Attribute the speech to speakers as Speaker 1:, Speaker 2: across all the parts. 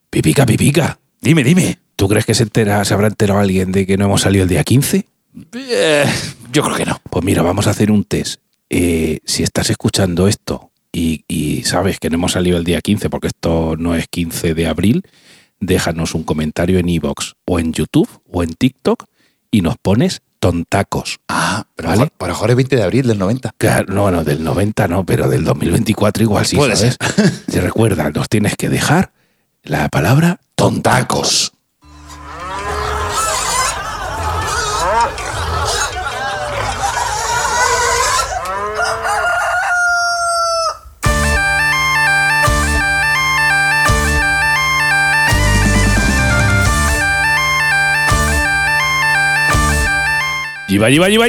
Speaker 1: Pipica.
Speaker 2: Dime.
Speaker 1: ¿Tú crees que se habrá enterado alguien de que no hemos salido el día 15?
Speaker 2: Yo creo que no.
Speaker 1: Pues mira, vamos a hacer un test. Si estás escuchando esto y sabes que no hemos salido el día 15, porque esto no es 15 de abril, déjanos un comentario en iVoox o en YouTube o en TikTok y nos pones tontacos.
Speaker 2: Pero
Speaker 1: ¿vale?
Speaker 2: por mejor es 20 de abril del 90.
Speaker 1: Claro, no, del 90 no, pero del 2024 igual sí,
Speaker 2: Puede
Speaker 1: ¿sabes? Se recuerda, nos tienes que dejar la palabra tontacos. ¡Yiva!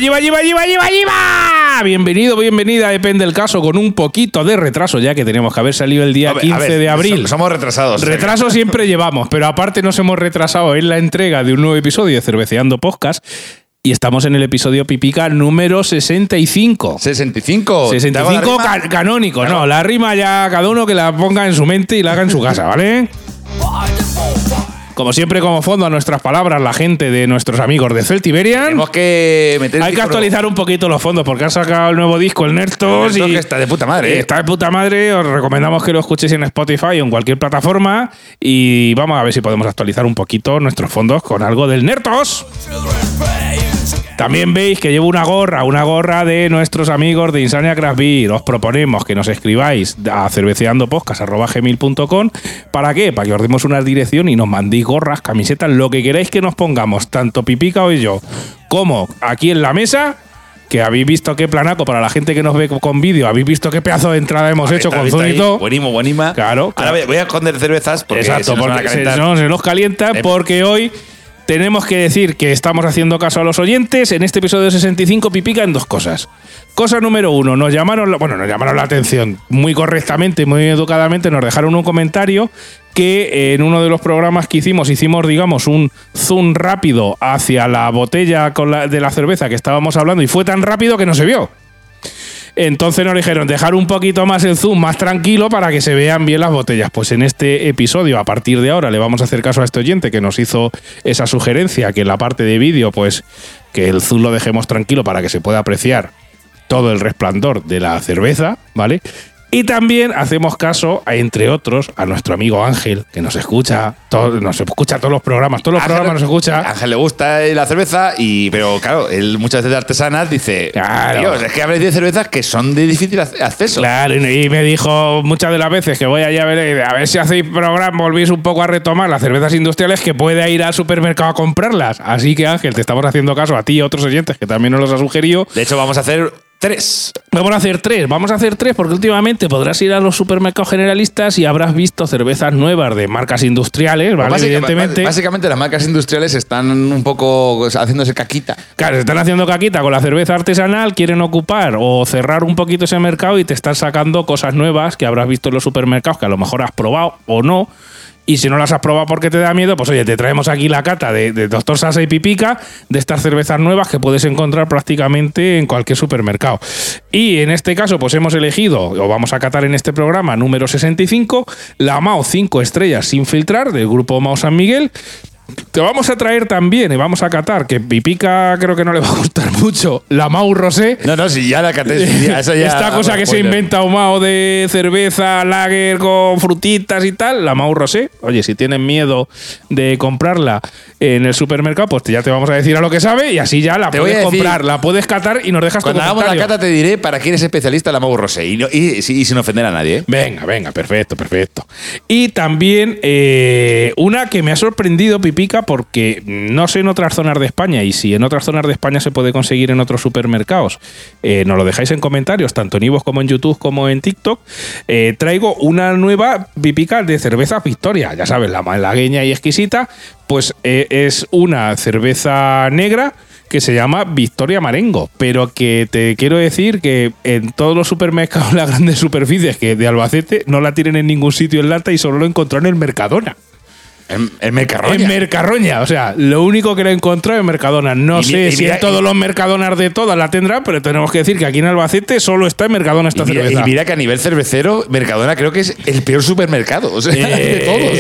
Speaker 1: Bienvenido, bienvenida, depende del caso, con un poquito de retraso, ya que tenemos que haber salido el día 15 de abril.
Speaker 2: Somos retrasados.
Speaker 1: Retraso siempre llevamos, pero aparte nos hemos retrasado en la entrega de un nuevo episodio de Cerveceando Podcast y estamos en el episodio Pipica número 65.
Speaker 2: 65.
Speaker 1: 65 canónico, no, la rima ya cada uno que la ponga en su mente y la haga en su casa, ¿vale? Como siempre, como fondo a nuestras palabras, la gente de nuestros amigos de Celtiberian.
Speaker 2: Tenemos que meter.
Speaker 1: Hay que actualizar un poquito los fondos porque han sacado el nuevo disco, el Nertos.
Speaker 2: Y está de puta madre.
Speaker 1: Está de puta madre. Os recomendamos que lo escuchéis en Spotify o en cualquier plataforma. Y vamos a ver si podemos actualizar un poquito nuestros fondos con algo del Nertos. También veis que llevo una gorra de nuestros amigos de Insania Craft Beer. Os proponemos que nos escribáis a cerveceandopodcast@gmail.com. ¿Para qué? Para que os demos una dirección y nos mandéis gorras, camisetas, lo que queráis que nos pongamos, tanto Pipica o yo, como aquí en la mesa, que habéis visto qué planaco para la gente que nos ve con vídeo, habéis visto qué pedazo de entrada hemos hecho con Zunito.
Speaker 2: Buenima.
Speaker 1: Claro.
Speaker 2: Ahora voy a esconder cervezas porque
Speaker 1: exacto, porque se nos calienta,
Speaker 2: Ven.
Speaker 1: porque hoy tenemos que decir que estamos haciendo caso a los oyentes. En este episodio 65 Pipica en dos cosas. Cosa número uno, nos llamaron la atención muy correctamente, muy educadamente, nos dejaron un comentario que en uno de los programas que hicimos, digamos, un zoom rápido hacia la botella de la cerveza que estábamos hablando y fue tan rápido que no se vio. Entonces nos dijeron dejar un poquito más el zoom más tranquilo para que se vean bien las botellas. Pues en este episodio, a partir de ahora, le vamos a hacer caso a este oyente que nos hizo esa sugerencia, que en la parte de vídeo, pues que el zoom lo dejemos tranquilo para que se pueda apreciar todo el resplandor de la cerveza, ¿vale? Y también hacemos caso, entre otros, a nuestro amigo Ángel, que nos escucha todos los programas. Todos los programas nos escucha.
Speaker 2: A Ángel le gusta la cerveza, pero claro, él muchas veces de artesanas dice:
Speaker 1: claro,
Speaker 2: Dios, es que habréis de cervezas que son de difícil acceso.
Speaker 1: Claro, y me dijo muchas de las veces que voy allá a ver si hacéis programa, volvéis un poco a retomar las cervezas industriales, que puede ir al supermercado a comprarlas. Así que, Ángel, te estamos haciendo caso a ti y a otros oyentes que también nos los ha sugerido.
Speaker 2: De hecho, vamos a hacer 3.
Speaker 1: Vamos a hacer tres porque últimamente podrás ir a los supermercados generalistas y habrás visto cervezas nuevas de marcas industriales, ¿vale? Evidentemente.
Speaker 2: Básicamente las marcas industriales están un poco haciéndose caquita.
Speaker 1: Claro, se están haciendo caquita con la cerveza artesanal, quieren ocupar o cerrar un poquito ese mercado y te están sacando cosas nuevas que habrás visto en los supermercados que a lo mejor has probado o no. Y si no las has probado porque te da miedo, pues oye, te traemos aquí la cata de Dr. Sasa y Pipica, de estas cervezas nuevas que puedes encontrar prácticamente en cualquier supermercado. Y en este caso, pues hemos elegido, o vamos a catar en este programa número 65, la Mao 5 estrellas sin filtrar, del grupo Mao San Miguel. Te vamos a traer también y vamos a catar, que Pipica creo que no le va a gustar mucho, la Mau Rosé.
Speaker 2: No, si ya la caté.
Speaker 1: Esta cosa que se inventa un Mao de cerveza, lager con frutitas y tal, la Mau Rosé. Oye, si tienes miedo de comprarla en el supermercado, pues ya te vamos a decir a lo que sabe y así ya la puedes comprar, la puedes catar y nos dejas tu comentario.
Speaker 2: Cuando hagamos la cata te diré para quién es especialista en la Mau Rosé y sin ofender a nadie, ¿eh?
Speaker 1: Venga, perfecto. Y también una que me ha sorprendido, Pipica, porque no sé en otras zonas de España, y si en otras zonas de España se puede conseguir en otros supermercados, nos lo dejáis en comentarios, tanto en iVoox como en YouTube como en TikTok. Traigo una nueva Pipica de cerveza Victoria, ya sabes, la malagueña y exquisita, pues es una cerveza negra que se llama Victoria Marengo, pero que te quiero decir que en todos los supermercados, las grandes superficies que de Albacete, no la tienen en ningún sitio en lata y solo lo encontraron en Mercadona.
Speaker 2: En Mercarroña.
Speaker 1: En Mercarroña, o sea, lo único que la he encontrado en Mercadona. No sé si en todos los Mercadonas de todas la tendrá, pero tenemos que decir que aquí en Albacete solo está en Mercadona esta cerveza.
Speaker 2: Y mira que a nivel cervecero, Mercadona creo que es el peor supermercado, o sea, de todos.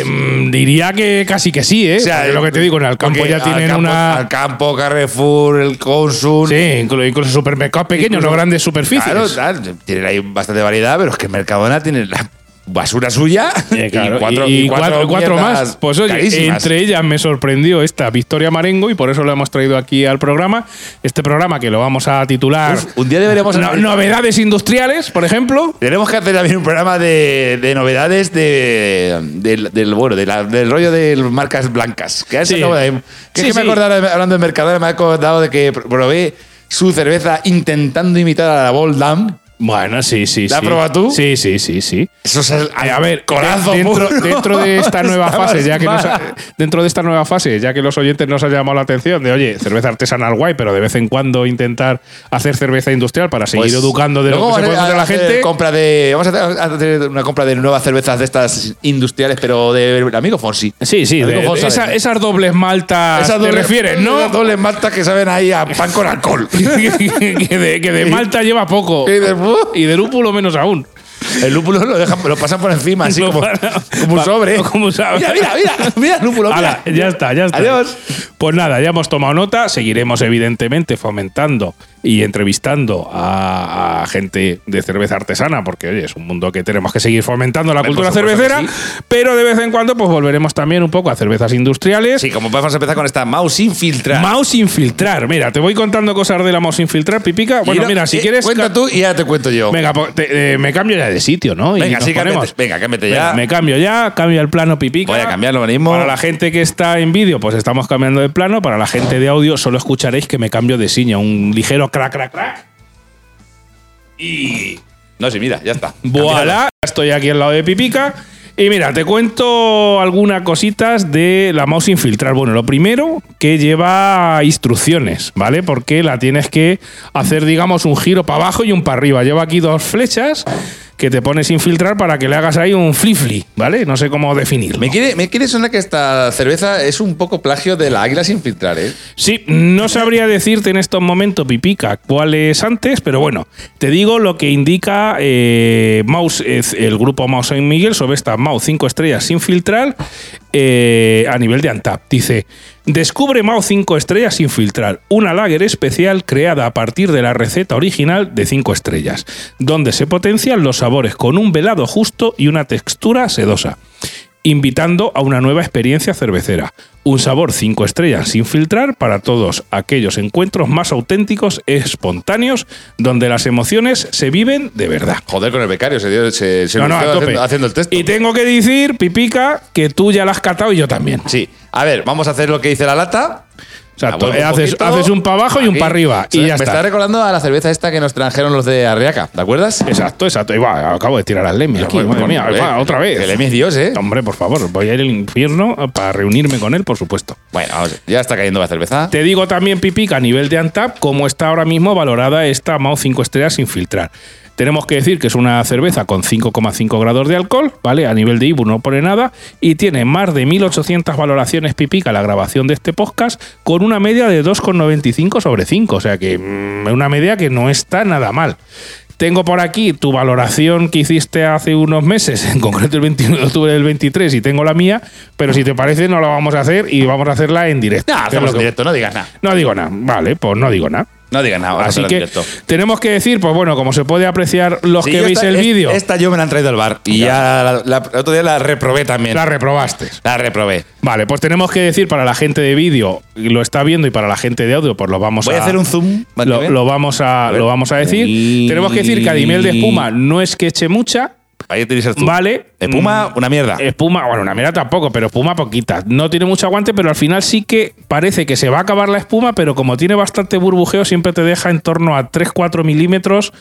Speaker 1: Diría que casi que sí, ¿eh?
Speaker 2: O sea,
Speaker 1: Porque lo que te digo, en Alcampo
Speaker 2: porque
Speaker 1: ya tienen
Speaker 2: Alcampo, Carrefour, el Consum.
Speaker 1: Sí, incluso supermercados pequeños, no grandes superficies.
Speaker 2: Claro, tal, tienen ahí bastante variedad, pero es que Mercadona tiene la basura suya
Speaker 1: Claro,
Speaker 2: y cuatro
Speaker 1: cuatro más.
Speaker 2: mierdas
Speaker 1: Pues oye,
Speaker 2: carísimas.
Speaker 1: entre ellas me sorprendió esta Victoria Marengo y por eso lo hemos traído aquí al programa. Este programa que lo vamos a titular
Speaker 2: Un día deberíamos
Speaker 1: Novedades Industriales, por ejemplo.
Speaker 2: Tenemos que hacer también un programa de novedades del rollo de marcas blancas. Que
Speaker 1: Sí.
Speaker 2: me
Speaker 1: Sí.
Speaker 2: acordaba, hablando de Mercadona, me ha acordado de que probé su cerveza intentando imitar a la Bold Dam.
Speaker 1: Bueno, sí.
Speaker 2: ¿La has probado tú?
Speaker 1: Sí.
Speaker 2: Eso es
Speaker 1: A ver,
Speaker 2: corazo
Speaker 1: dentro de esta nueva
Speaker 2: Estabas
Speaker 1: fase,
Speaker 2: mal.
Speaker 1: dentro de esta nueva fase, ya que los oyentes nos han llamado la atención de, oye, cerveza artesanal guay, pero de vez en cuando intentar hacer cerveza industrial para seguir
Speaker 2: Pues,
Speaker 1: educando de lo que se puede hacer a la gente.
Speaker 2: Vamos a hacer una compra de nuevas cervezas de estas industriales, pero del amigo Fonsi.
Speaker 1: Sí,
Speaker 2: Amigo Fonsi,
Speaker 1: esas dobles maltas te refieres, ¿no?
Speaker 2: Esas dobles maltas que saben ahí a pan con alcohol.
Speaker 1: que de malta lleva poco. Y de lúpulo menos aún.
Speaker 2: El lúpulo lo pasan por encima, así como un sobre.
Speaker 1: Como sabes.
Speaker 2: Mira el lúpulo.
Speaker 1: Hala, ya está.
Speaker 2: Adiós.
Speaker 1: Pues nada, ya hemos tomado nota. Seguiremos, evidentemente, fomentando y entrevistando a gente de cerveza artesana, porque oye, es un mundo que tenemos que seguir fomentando la cultura
Speaker 2: por supuesto
Speaker 1: cervecera,
Speaker 2: que sí.
Speaker 1: pero de vez en cuando pues volveremos también un poco a cervezas industriales.
Speaker 2: Sí, como podemos empezar con esta Mouse sin filtrar.
Speaker 1: Mouse sin filtrar. Mira, te voy contando cosas de la Mouse sin filtrar, Pipica. Bueno, mira, si quieres.
Speaker 2: Cuenta tú y ya te cuento yo.
Speaker 1: Venga, me cambio ya de sitio, ¿no? Y
Speaker 2: Venga,
Speaker 1: nos
Speaker 2: sí,
Speaker 1: ponemos.
Speaker 2: cámbiate
Speaker 1: Venga,
Speaker 2: ya.
Speaker 1: me cambio ya, cambio el plano, Pipica.
Speaker 2: Voy a cambiarlo ahora mismo.
Speaker 1: Para la gente que está en vídeo, pues estamos cambiando de plano. Para la gente de audio, solo escucharéis que me cambio de silla. Un ligero crack, crack, crack. Y
Speaker 2: No, sí, mira, ya está.
Speaker 1: voilà, estoy aquí al lado de Pipica. Y mira, te cuento algunas cositas de la mouse sin filtrar. Bueno, lo primero, que lleva instrucciones, ¿vale? Porque la tienes que hacer, digamos, un giro para abajo y un para arriba. Lleva aquí dos flechas que te pones sin filtrar para que le hagas ahí un flip-flip, ¿vale? No sé cómo definirlo.
Speaker 2: Me quiere sonar que esta cerveza es un poco plagio de la Águila sin filtrar, ¿eh?
Speaker 1: Sí, no sabría decirte en estos momentos, Pipica, cuál es antes, pero bueno, te digo lo que indica Mouse, el grupo Mouse San Miguel sobre esta Mouse 5 estrellas sin filtrar a nivel de Antap. Dice: descubre Mouse 5 estrellas sin filtrar, una lager especial creada a partir de la receta original de 5 estrellas, donde se potencian los sabores con un velado justo y una textura sedosa, invitando a una nueva experiencia cervecera. Un sabor 5 estrellas sin filtrar para todos aquellos encuentros más auténticos e espontáneos, donde las emociones se viven de verdad.
Speaker 2: Joder, con el becario se
Speaker 1: No, a
Speaker 2: lució
Speaker 1: tope.
Speaker 2: haciendo el texto.
Speaker 1: Y tengo que decir, Pipica, que tú ya la has catado y yo también.
Speaker 2: Sí. A ver, vamos a hacer lo que dice la lata.
Speaker 1: O sea,
Speaker 2: Vuelvo un
Speaker 1: haces
Speaker 2: poquito.
Speaker 1: un para abajo y un
Speaker 2: Aquí.
Speaker 1: para arriba. Y ya
Speaker 2: Me está
Speaker 1: está.
Speaker 2: recordando a la cerveza esta que nos trajeron los de Arriaca, ¿te acuerdas?
Speaker 1: Exacto. Y va, acabo de tirar al Lemmy aquí, madre mía. Va, otra vez.
Speaker 2: El Emi es Dios, ¿eh?
Speaker 1: Hombre, por favor, voy a ir al infierno para reunirme con él, por supuesto.
Speaker 2: Bueno, vamos, ya está cayendo la cerveza.
Speaker 1: Te digo también, Pipica, a nivel de Antap, cómo está ahora mismo valorada esta Mouse 5 estrellas sin filtrar. Tenemos que decir que es una cerveza con 5,5 grados de alcohol, ¿vale? A nivel de IBU no pone nada y tiene más de 1.800 valoraciones, Pipica, la grabación de este podcast, con una media de 2,95 sobre 5. O sea que una media que no está nada mal. Tengo por aquí tu valoración que hiciste hace unos meses, en concreto el 21 de octubre del 23, y tengo la mía, pero si te parece no la vamos a hacer y vamos a hacerla en directo.
Speaker 2: No, hacemos en directo, no digas nada.
Speaker 1: No digo nada. Vale, pues no digo nada.
Speaker 2: No digas nada, vamos a
Speaker 1: Así
Speaker 2: hacerlo en
Speaker 1: que
Speaker 2: directo.
Speaker 1: tenemos que decir, pues bueno, como se puede apreciar los
Speaker 2: Sí,
Speaker 1: que
Speaker 2: yo
Speaker 1: veis
Speaker 2: esta-
Speaker 1: el vídeo,
Speaker 2: Esta yo me la han traído al bar y ya el otro día la reprobé también.
Speaker 1: la reprobaste.
Speaker 2: La reprobé.
Speaker 1: Vale, pues tenemos que decir para la gente de vídeo, lo está viendo, y para la gente de audio, pues lo vamos
Speaker 2: Voy a hacer un zoom. ¿vale?
Speaker 1: lo vamos a decir.
Speaker 2: Y-
Speaker 1: Tenemos que decir que a nivel de espuma no es que eche mucha,
Speaker 2: Ahí tienes el zoom.
Speaker 1: ¿vale?
Speaker 2: Espuma, una mierda.
Speaker 1: Espuma, bueno, una mierda tampoco, pero espuma poquita. No tiene mucho aguante, pero al final sí que parece que se va a acabar la espuma, pero como tiene bastante burbujeo, siempre te deja en torno a 3-4 milímetros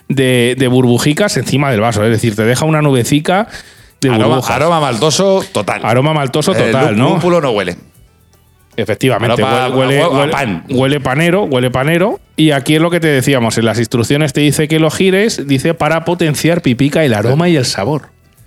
Speaker 1: de burbujicas encima del vaso. Es decir, te deja una nubecica de burbujas.
Speaker 2: Aroma maltoso total.
Speaker 1: Aroma maltoso total,
Speaker 2: El
Speaker 1: ¿no?
Speaker 2: lúpulo no huele.
Speaker 1: Efectivamente,
Speaker 2: Aroma a pan.
Speaker 1: huele panero. Y aquí es lo que te decíamos, en las instrucciones te dice que lo gires, dice para potenciar, Pipica, el aroma y el sabor.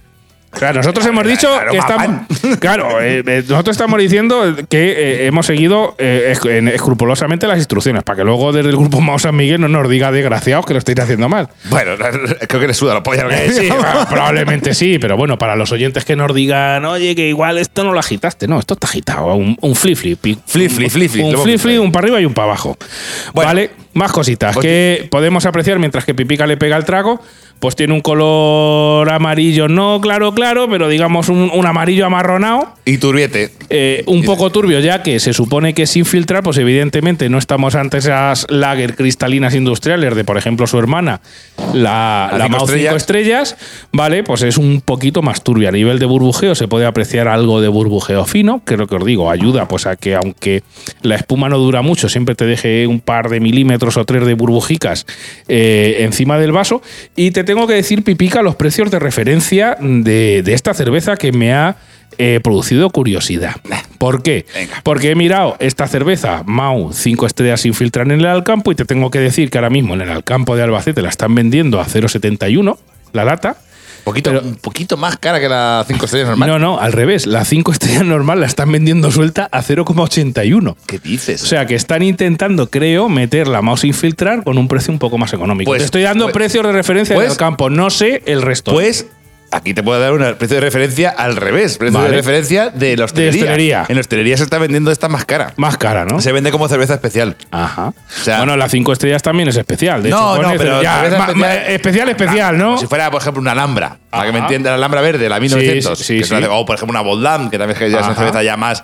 Speaker 1: O sea, nosotros hemos dicho que estamos. Claro, nosotros estamos diciendo que hemos seguido escrupulosamente las instrucciones, para que luego desde el grupo Mao San Miguel no nos diga desgraciados que lo estáis haciendo mal.
Speaker 2: Bueno, creo que le suda la polla.
Speaker 1: Sí, probablemente sí, pero bueno, para los oyentes que nos digan, oye, que igual esto no lo agitaste. No, esto está agitado. Un flip-flip. Un flip-flip, un para arriba y un para abajo. Bueno, vale, más cositas que podemos apreciar mientras que Pipica le pega el trago. Pues tiene un color amarillo, no claro, pero digamos un amarillo amarronado.
Speaker 2: Y turbiete.
Speaker 1: Un poco turbio, ya que se supone que sin filtrar, pues evidentemente no estamos ante esas lager cristalinas industriales de, por ejemplo, su hermana, la Mao 5 estrellas. Vale, pues es un poquito más turbio. A nivel de burbujeo se puede apreciar algo de burbujeo fino, que es lo que os digo, ayuda pues a que aunque la espuma no dura mucho, siempre te deje un par de milímetros o 3 de burbujicas encima del vaso. Y te tengo que decir, Pipica, los precios de referencia de esta cerveza que me ha producido curiosidad. ¿Por qué?
Speaker 2: Venga.
Speaker 1: Porque he mirado esta cerveza Mao 5 estrellas sin filtrar en el Alcampo y te tengo que decir que ahora mismo en el Alcampo de Albacete la están vendiendo a 0,71 la lata.
Speaker 2: Un poquito más cara que la 5 estrellas normal.
Speaker 1: No, al revés. La 5 estrellas normal la están vendiendo suelta a 0,81.
Speaker 2: ¿Qué dices?
Speaker 1: O sea, que están intentando, creo, meter la Mao sin filtrar con un precio un poco más económico.
Speaker 2: Pues,
Speaker 1: te estoy dando precios de referencia del campo. No sé el resto.
Speaker 2: Pues aquí te puedo dar un precio de referencia al revés. Precio de referencia de la hostelería.
Speaker 1: De hostelería.
Speaker 2: En la hostelería se está vendiendo esta más cara.
Speaker 1: Más cara, ¿no?
Speaker 2: Se vende como cerveza especial.
Speaker 1: Ajá.
Speaker 2: O sea,
Speaker 1: bueno, la 5 estrellas también es especial. De
Speaker 2: no,
Speaker 1: hecho,
Speaker 2: pero
Speaker 1: especial, ¿no?
Speaker 2: Como si fuera, por ejemplo, una Alhambra. Para que me entienda, la Alhambra verde, la 1900.
Speaker 1: Sí.
Speaker 2: O, por ejemplo, una Boldam, que también es una cerveza ya más,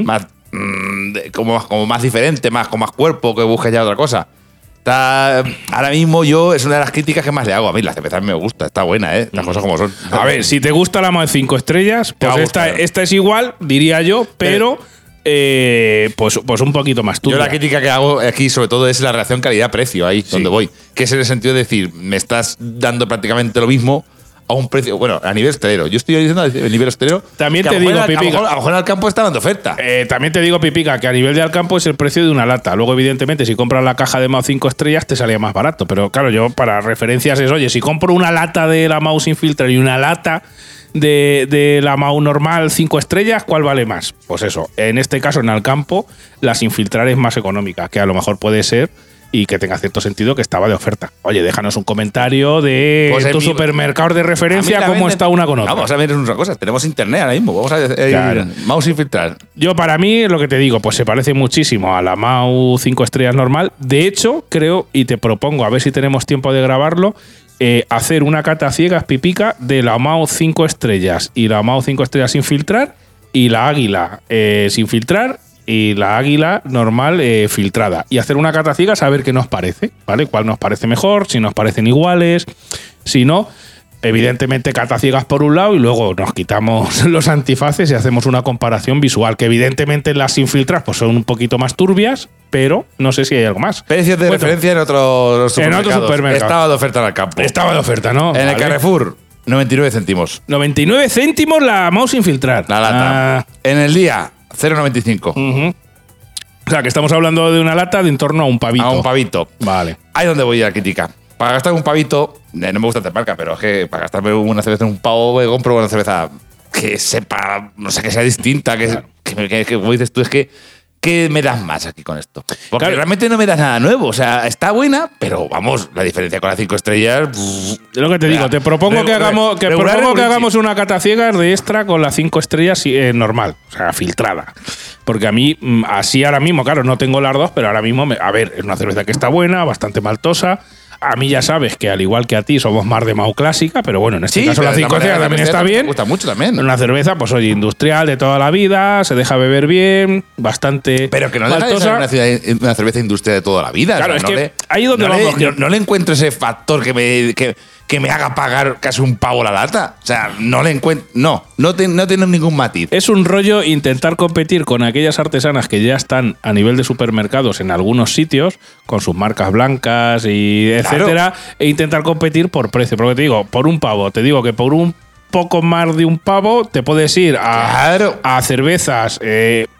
Speaker 2: como más diferente, con más cuerpo, que busca ya otra cosa. Ahora mismo es una de las críticas que más le hago. A mí la cerveza me gusta, está buena, las cosas como son.
Speaker 1: A ver, si te gusta la Mao 5 estrellas, pues esta es igual, diría yo, pero pues un poquito más turbia.
Speaker 2: Yo la crítica que hago aquí sobre todo es la relación calidad-precio, ahí donde voy. Que es en el sentido de decir, me estás dando prácticamente lo mismo a un precio, bueno, a nivel hostelero. Yo estoy diciendo a nivel hostelero.
Speaker 1: También te digo, Pipica.
Speaker 2: A lo mejor en Alcampo está dando oferta.
Speaker 1: También te digo, Pipica, que a nivel de Alcampo es el precio de una lata. Luego, evidentemente, si compras la caja de Mao 5 estrellas, te salía más barato. Pero claro, yo para referencias es, oye, si compro una lata de la Mao sin filtrar y una lata de la Mao normal 5 estrellas, ¿cuál vale más? Pues eso, en este caso, en Alcampo, la sin filtrar es más económica, que a lo mejor puede ser y que tenga cierto sentido que estaba de oferta. Oye, déjanos un comentario de tu supermercado de referencia, cómo está una con otra.
Speaker 2: Vamos a ver una cosa, tenemos internet ahora mismo, vamos a ver, Mao sin filtrar.
Speaker 1: Yo, para mí, lo que te digo, pues se parece muchísimo a la Mao 5 estrellas normal. De hecho, creo, y te propongo, a ver si tenemos tiempo de grabarlo, hacer una cata ciegas, Pipica, de la Mao 5 estrellas y la Mao 5 estrellas sin filtrar y la Águila sin filtrar y la Águila normal filtrada. Y hacer una cata ciegas a ver qué nos parece, ¿vale? Cuál nos parece mejor, si nos parecen iguales, si no. Evidentemente, cata ciegas por un lado y luego nos quitamos los antifaces y hacemos una comparación visual, que evidentemente las sin filtrar pues son un poquito más turbias, pero no sé si hay algo más.
Speaker 2: Precios de referencia en otros supermercados. Estaba de oferta en el campo.
Speaker 1: Estaba de oferta, ¿no?
Speaker 2: En el Carrefour, 99 céntimos.
Speaker 1: 99 céntimos la Mao sin filtrar.
Speaker 2: La lata. En el día, 0,95.
Speaker 1: O sea, que estamos hablando de una lata de en torno a un pavito.
Speaker 2: A un pavito.
Speaker 1: Vale.
Speaker 2: Ahí donde voy a la crítica. Para gastar un pavito, no me gusta esta marca, pero es que para gastarme una cerveza en un pavo, me compro una cerveza que sepa, no sé, que sea distinta, que como dices tú, es que ¿qué me das más aquí con esto? Porque realmente no me das nada nuevo. O sea, está buena, pero vamos, la diferencia con las 5 estrellas.
Speaker 1: Es lo que te digo, te propongo que hagamos una cata ciegas de extra con las 5 estrellas normal, o sea, filtrada. Porque a mí, así ahora mismo, claro, no tengo las dos, pero ahora mismo, a ver, es una cerveza que está buena, bastante maltosa. A mí ya sabes que al igual que a ti somos más de Mao clásica, pero bueno, en este caso la 5 estrellas también está bien.
Speaker 2: Me gusta mucho también.
Speaker 1: Una cerveza, pues oye, industrial de toda la vida, se deja beber bien, bastante.
Speaker 2: Pero que no deja de ser una cerveza industrial de toda la vida.
Speaker 1: Claro,
Speaker 2: o sea,
Speaker 1: es que ahí donde vamos.
Speaker 2: No le encuentro ese factor que me haga pagar casi un pavo la lata. O sea, no le encuentro. No tiene ningún matiz.
Speaker 1: Es un rollo intentar competir con aquellas artesanas que ya están a nivel de supermercados en algunos sitios, con sus marcas blancas y etcétera, e intentar competir por precio. Porque te digo, por un pavo, te digo que por un poco más de un pavo te puedes ir a cervezas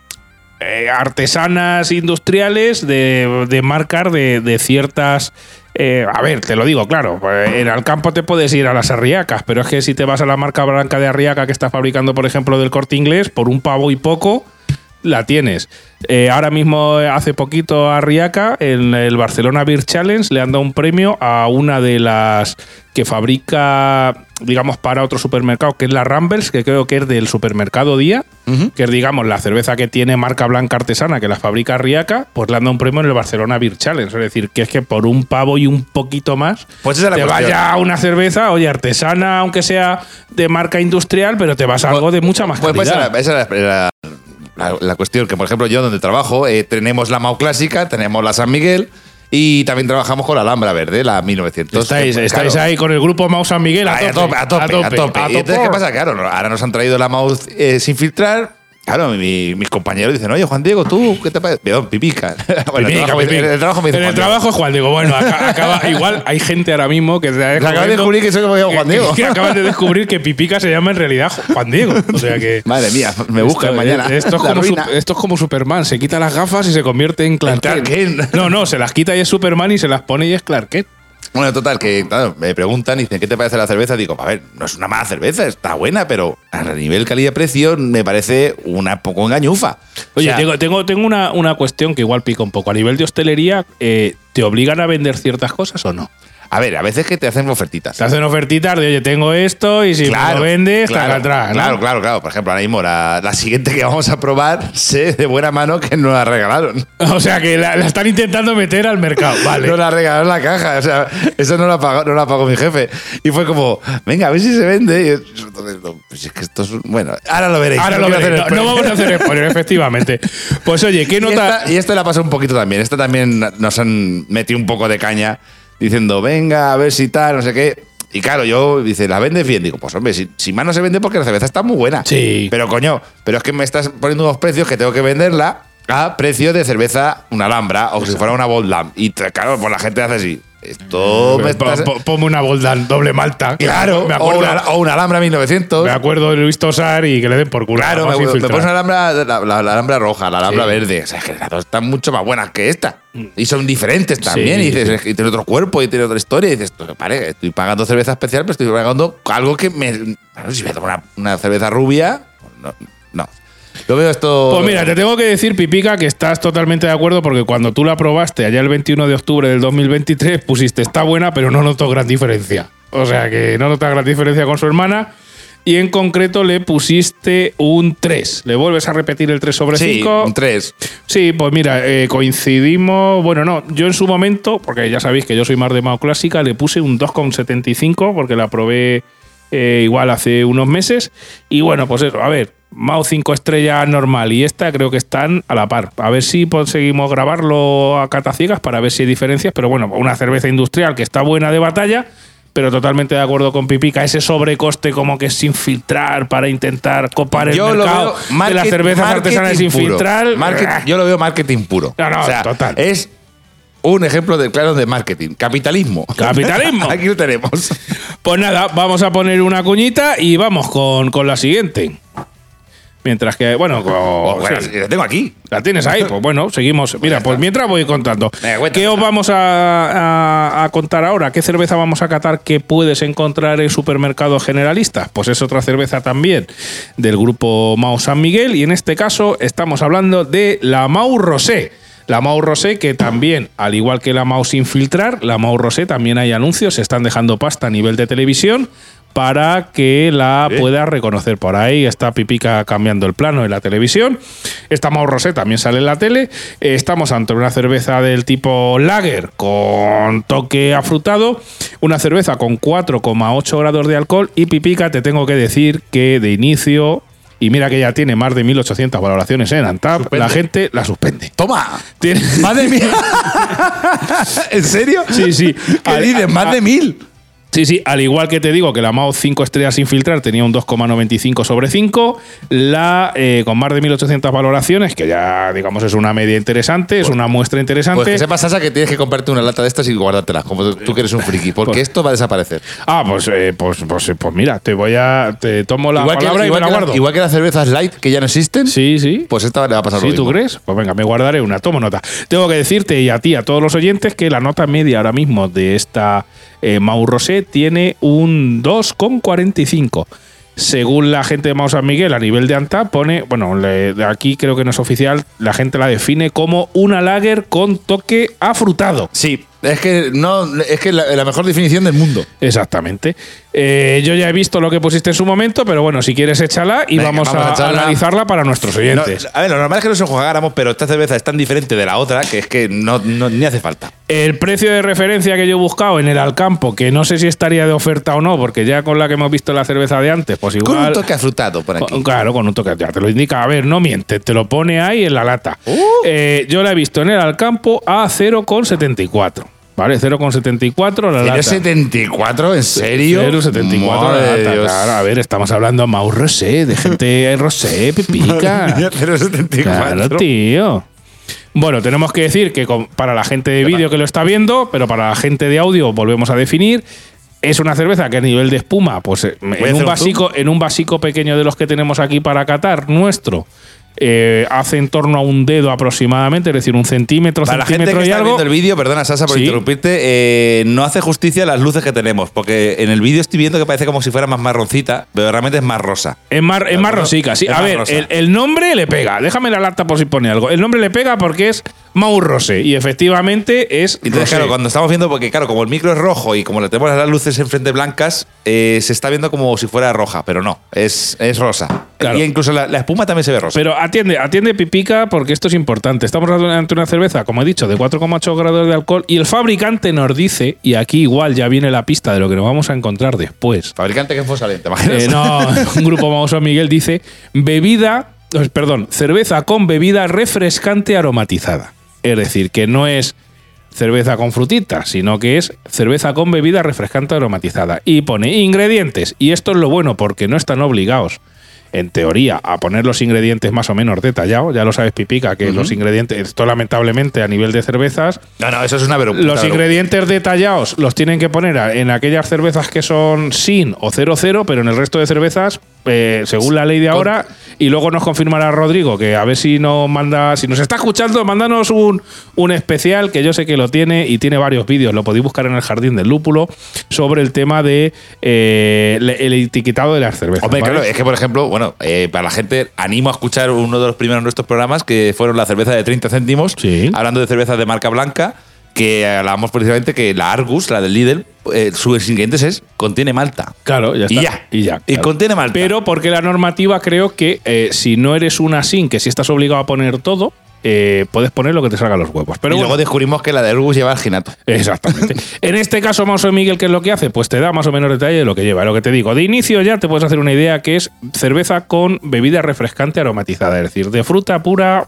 Speaker 1: artesanas industriales de marcas de ciertas A ver, te lo digo, claro, en Alcampo te puedes ir a las Arriacas, pero es que si te vas a la marca blanca de Arriaca que está fabricando, por ejemplo, del Corte Inglés, por un pavo y poco, la tienes. Ahora mismo, hace poquito, a Arriaca, en el Barcelona Beer Challenge, le han dado un premio a una de las que fabrica, digamos, para otro supermercado, que es la Ramblers, que creo que es del supermercado Día, que es, digamos, la cerveza que tiene marca blanca artesana, que la fabrica Arriaca, pues le han dado un premio en el Barcelona Beer Challenge. Es decir, que es que por un pavo y un poquito más,
Speaker 2: Pues esa es la
Speaker 1: te
Speaker 2: cuestión.
Speaker 1: vaya una cerveza, oye, artesana, aunque sea de marca industrial, pero te vas a algo de mucha más calidad.
Speaker 2: Esa es la cuestión, que por ejemplo yo donde trabajo tenemos la MAU clásica, tenemos la San Miguel y también trabajamos con la Alhambra Verde, la 1900.
Speaker 1: Estáis
Speaker 2: Claro,
Speaker 1: ahí con el grupo Mau San Miguel
Speaker 2: a tope. Y entonces, ¿qué pasa? Claro, ahora nos han traído la MAU sin filtrar. Claro, mis compañeros dicen, oye, Juan Diego, ¿tú qué te parece? Perdón, Pipica. Bueno,
Speaker 1: Pipica.
Speaker 2: en el trabajo me dicen
Speaker 1: En el
Speaker 2: Juan Diego.
Speaker 1: trabajo es Juan Diego. Bueno, igual hay gente ahora mismo que se
Speaker 2: Acabas de descubrir que soy como Juan Diego.
Speaker 1: que acaban de descubrir que Pipica se llama en realidad Juan Diego. O sea que.
Speaker 2: Madre mía, me buscan mañana.
Speaker 1: Esto es como Superman. Se quita las gafas y se convierte en Clark
Speaker 2: Clark
Speaker 1: Kent.
Speaker 2: Kent.
Speaker 1: No, se las quita y es Superman y se las pone y es Clark Kent.
Speaker 2: Bueno, total, que claro, me preguntan y dicen, ¿qué te parece la cerveza? Digo, a ver, no es una mala cerveza, está buena, pero a nivel calidad-precio me parece una poco engañufa.
Speaker 1: Oye,
Speaker 2: O sea,
Speaker 1: tengo una cuestión que igual pica un poco. A nivel de hostelería, ¿te obligan a vender ciertas cosas o no?
Speaker 2: a ver, a veces que te hacen ofertitas.
Speaker 1: Te hacen ofertitas de, oye, tengo esto y si me lo vendes,
Speaker 2: claro,
Speaker 1: atrás.
Speaker 2: claro. Por ejemplo, ahora mismo la siguiente que vamos a probar, sé de buena mano que nos la regalaron.
Speaker 1: O sea, que la están intentando meter al mercado. Vale.
Speaker 2: Nos la regalaron en la caja. O sea, eso no la pagó mi jefe. Y fue como, venga, a ver si se vende. Y entonces, no, pues es que esto es bueno, ahora lo veréis.
Speaker 1: Ahora lo veréis. No vamos a hacer spoiler, efectivamente. Pues oye, ¿qué nota?
Speaker 2: Y esta la pasó un poquito también. Esta también nos han metido un poco de caña diciendo, venga, a ver si tal, no sé qué. Y claro, yo, dice, ¿la vendes bien? Digo, pues hombre, si más no se vende porque la cerveza está muy buena.
Speaker 1: Sí.
Speaker 2: Pero coño, pero es que me estás poniendo unos precios que tengo que venderla a precio de cerveza, una Alhambra, o si fuera una Bold Lamb. Y claro, pues la gente hace así. Esto me estás...
Speaker 1: Ponme una Boldan doble malta.
Speaker 2: Claro,
Speaker 1: me acuerdo,
Speaker 2: o una Alhambra 1900.
Speaker 1: me acuerdo de Luis Tosar y que le den por culo.
Speaker 2: Claro,
Speaker 1: Vamos a
Speaker 2: me
Speaker 1: infiltrar.
Speaker 2: pones una Alhambra, la Alhambra roja, la Alhambra
Speaker 1: Sí.
Speaker 2: verde. O sea, es que las dos están mucho más buenas que esta. Y son diferentes también.
Speaker 1: Sí.
Speaker 2: Y dices, es que tiene otro cuerpo y tiene otra historia. Y dices, vale, estoy pagando cerveza especial, pero estoy pagando algo que me. Bueno, si me tomo una cerveza rubia, no. Lo veo esto.
Speaker 1: Pues mira, te tengo que decir, Pipica, que estás totalmente de acuerdo porque cuando tú la probaste allá el 21 de octubre del 2023 pusiste está buena, pero no noto gran diferencia. O sea que no notas gran diferencia con su hermana. Y en concreto le pusiste un 3. ¿Le vuelves a repetir el 3 sobre 5?
Speaker 2: Sí, un 3.
Speaker 1: Sí, pues mira, coincidimos. Bueno, no, yo en su momento, porque ya sabéis que yo soy más de Mao Clásica, le puse un 2,75 porque la probé igual hace unos meses. Y bueno, pues eso, a ver, Mao 5 estrellas normal y esta creo que están a la par. A ver si conseguimos grabarlo a cataciegas para ver si hay diferencias. Pero bueno, una cerveza industrial que está buena de batalla. Pero totalmente de acuerdo con Pipica, ese sobrecoste como que es sin filtrar para intentar copar el mercado de las cervezas artesanales sin filtrar.
Speaker 2: Yo lo veo marketing puro.
Speaker 1: No,
Speaker 2: o sea,
Speaker 1: total.
Speaker 2: Es un ejemplo claro de marketing. Capitalismo.
Speaker 1: Capitalismo.
Speaker 2: Aquí lo tenemos.
Speaker 1: Pues nada, vamos a poner una cuñita y vamos con la siguiente. Mientras que, bueno,
Speaker 2: Bueno,
Speaker 1: sí.
Speaker 2: lo tengo aquí.
Speaker 1: La tienes ahí, pues bueno, seguimos. Mira, pues mientras voy contando.
Speaker 2: Venga, cuéntame.
Speaker 1: ¿Qué os vamos a contar ahora? ¿Qué cerveza vamos a catar que puedes encontrar en supermercados generalistas? Pues es otra cerveza también del grupo Mao San Miguel y en este caso estamos hablando de la Mao Rosé. La Mao Rosé, que también, al igual que la Mao sin filtrar, la Mao Rosé también hay anuncios, se están dejando pasta a nivel de televisión para que la puedas reconocer. Por ahí está Pipica cambiando el plano en la televisión. Esta Mao Rosé también sale en la tele. Estamos ante una cerveza del tipo lager con toque afrutado. Una cerveza con 4,8 grados de alcohol. Y Pipica, te tengo que decir que de inicio, y mira que ya tiene más de 1.800 valoraciones en Antap,
Speaker 2: Suspende.
Speaker 1: la gente la suspende.
Speaker 2: ¡Toma!
Speaker 1: Tiene-
Speaker 2: ¡Madre mía! ¿En serio?
Speaker 1: Sí, sí.
Speaker 2: ¿Qué dices? ¿Más de 1000?
Speaker 1: Sí, al igual que te digo que la Mouth 5 estrellas sin filtrar tenía un 2,95 sobre 5, la con más de 1.800 valoraciones, que ya digamos es una media interesante, es una muestra interesante.
Speaker 2: Pues que sepas, Sasa, que tienes que comprarte una lata de estas y guardártela, como tú que eres un friki, porque esto va a desaparecer.
Speaker 1: Pues mira, te tomo la palabra y me la guardo.
Speaker 2: Igual que las cervezas light, que ya no existen.
Speaker 1: Sí.
Speaker 2: Pues esta le va a pasar lo mismo.
Speaker 1: ¿Sí, tú crees? Pues venga, me guardaré una, tomo nota. Tengo que decirte y a ti, a todos los oyentes, que la nota media ahora mismo de esta Mau Rosé tiene un 2,45. Según la gente de Mau San Miguel, a nivel de ANTAD, pone, bueno, aquí creo que no es oficial, la gente la define como una lager con toque afrutado.
Speaker 2: Sí, es que la mejor definición del mundo.
Speaker 1: Exactamente. Yo ya he visto lo que pusiste en su momento, pero bueno, si quieres échala y vamos a analizarla para nuestros oyentes.
Speaker 2: A ver, lo normal es que nos enjuagáramos, pero esta cerveza es tan diferente de la otra que es que no ni hace falta.
Speaker 1: El precio de referencia que yo he buscado en el Alcampo, que no sé si estaría de oferta o no, porque ya con la que hemos visto la cerveza de antes, pues igual.
Speaker 2: Con un toque afrutado por aquí.
Speaker 1: Claro, con un toque, ya te lo indica. A ver, no miente, te lo pone ahí en la lata. Yo la he visto en el Alcampo a 0,74. Vale, 0,74 la lata.
Speaker 2: ¿0,74? ¿En serio?
Speaker 1: 0,74 la lata. Claro, a ver, estamos hablando de Mau Rosé, de gente rosé, pipica.
Speaker 2: 0,74.
Speaker 1: Claro, tío. Bueno, tenemos que decir que para la gente de vídeo que lo está viendo, pero para la gente de audio volvemos a definir. Es una cerveza que a nivel de espuma, pues en un vasico pequeño de los que tenemos aquí para catar, nuestro, hace en torno a un dedo aproximadamente, es decir, un centímetro,
Speaker 2: para la gente que está viendo el vídeo, perdona Sasa por interrumpirte, no hace justicia a las luces que tenemos, porque en el vídeo estoy viendo que parece como si fuera más marroncita, pero realmente es más rosa.
Speaker 1: Es más rosica, sí. A ver, el nombre le pega. Déjame la lata por si pone algo. El nombre le pega porque es Mau Rosé y efectivamente es
Speaker 2: Entonces,
Speaker 1: rosé.
Speaker 2: claro, cuando estamos viendo, porque claro, como el micro es rojo y como le tenemos las luces enfrente blancas, se está viendo como si fuera roja, pero no, es rosa.
Speaker 1: Claro.
Speaker 2: Y incluso la espuma también se ve rosa.
Speaker 1: Pero atiende pipica porque esto es importante. Estamos ante una cerveza, como he dicho, de 4,8 grados de alcohol y el fabricante nos dice, y aquí igual ya viene la pista de lo que nos vamos a encontrar después.
Speaker 2: Fabricante que es Fosaliente, imagínate.
Speaker 1: No, un grupo Mau San Miguel dice cerveza con bebida refrescante aromatizada. Es decir, que no es cerveza con frutitas, sino que es cerveza con bebida refrescante aromatizada. Y pone ingredientes. Y esto es lo bueno porque no están obligados, en teoría, a poner los ingredientes más o menos detallados. Ya lo sabes, Pipica, que los ingredientes, esto lamentablemente a nivel de cervezas…
Speaker 2: No, eso es una vergüenza.
Speaker 1: Los ingredientes detallados los tienen que poner en aquellas cervezas que son sin o 00, pero en el resto de cervezas, según la ley de ahora, y luego nos confirmará Rodrigo, que a ver si nos manda, si nos está escuchando, mándanos un especial, que yo sé que lo tiene y tiene varios vídeos, lo podéis buscar en el Jardín del Lúpulo, sobre el tema de el etiquetado de las cervezas.
Speaker 2: Hombre,
Speaker 1: ¿vale?
Speaker 2: claro, es que por ejemplo, bueno, para la gente, animo a escuchar uno de los primeros de nuestros programas, que fueron la cerveza de 30 céntimos,
Speaker 1: Sí.
Speaker 2: hablando de cervezas de marca blanca, que hablábamos precisamente que la Argus, la del Lidl, sus ingredientes contiene malta.
Speaker 1: Claro, ya está.
Speaker 2: Y
Speaker 1: ya.
Speaker 2: Y contiene malta.
Speaker 1: Pero porque la normativa creo que si no eres una SIN, que si estás obligado a poner todo, puedes poner lo que te salga a los huevos. Pero
Speaker 2: y luego descubrimos que la de Argus lleva alginato.
Speaker 1: Exactamente. En este caso, Mau San Miguel, ¿qué es lo que hace? Pues te da más o menos detalle de lo que lleva. Lo que te digo, de inicio ya te puedes hacer una idea que es cerveza con bebida refrescante aromatizada, es decir, de fruta pura.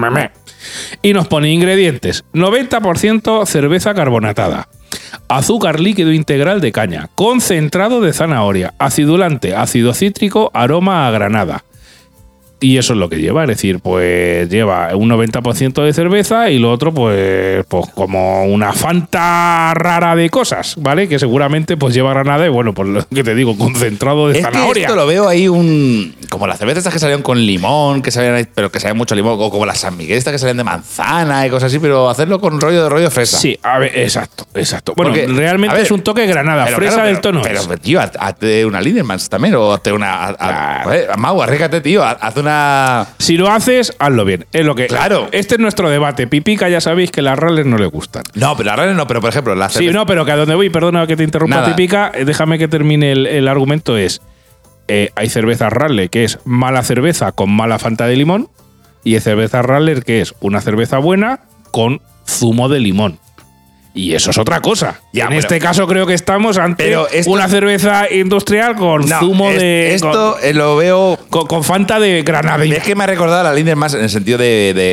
Speaker 1: Y nos pone ingredientes: 90% cerveza carbonatada, azúcar líquido integral de caña, concentrado de zanahoria, acidulante, ácido cítrico, aroma a granada. Y eso es lo que lleva, es decir, pues lleva un 90% de cerveza y lo otro pues como una Fanta rara de cosas, ¿vale? Que seguramente pues lleva granada y bueno, pues lo que te digo, concentrado de zanahoria.
Speaker 2: Que esto lo veo ahí como las cervezas estas que salían con limón, que salían, pero que salían mucho limón, o como las San Miguel estas que salían de manzana y cosas así, pero hacerlo con rollo fresa.
Speaker 1: Sí, a ver, exacto. Bueno,
Speaker 2: porque,
Speaker 1: realmente es un toque de granada,
Speaker 2: pero
Speaker 1: fresa
Speaker 2: claro,
Speaker 1: del tono.
Speaker 2: Pero, tío, hazte una Lindermans también, o hazte una… Mau, arrígate, tío, haz una…
Speaker 1: Si lo haces, hazlo bien. Es lo que.
Speaker 2: Claro.
Speaker 1: Este es nuestro debate. Pipica, ya sabéis que las Rales no le gustan.
Speaker 2: No, pero las Rales no, pero por ejemplo, las
Speaker 1: Sí, no, pero que a donde voy, perdona que te interrumpa,
Speaker 2: Nada.
Speaker 1: Pipica, déjame que termine el argumento. Hay cerveza Radler que es mala cerveza con mala Fanta de limón, y hay cerveza Radler que es una cerveza buena con zumo de limón. Y eso es otra cosa.
Speaker 2: Ya,
Speaker 1: en este caso creo que estamos ante una cerveza industrial con zumo de…
Speaker 2: Esto lo veo…
Speaker 1: Con Fanta de granada.
Speaker 2: Es que me ha recordado a la Lindermans en el sentido de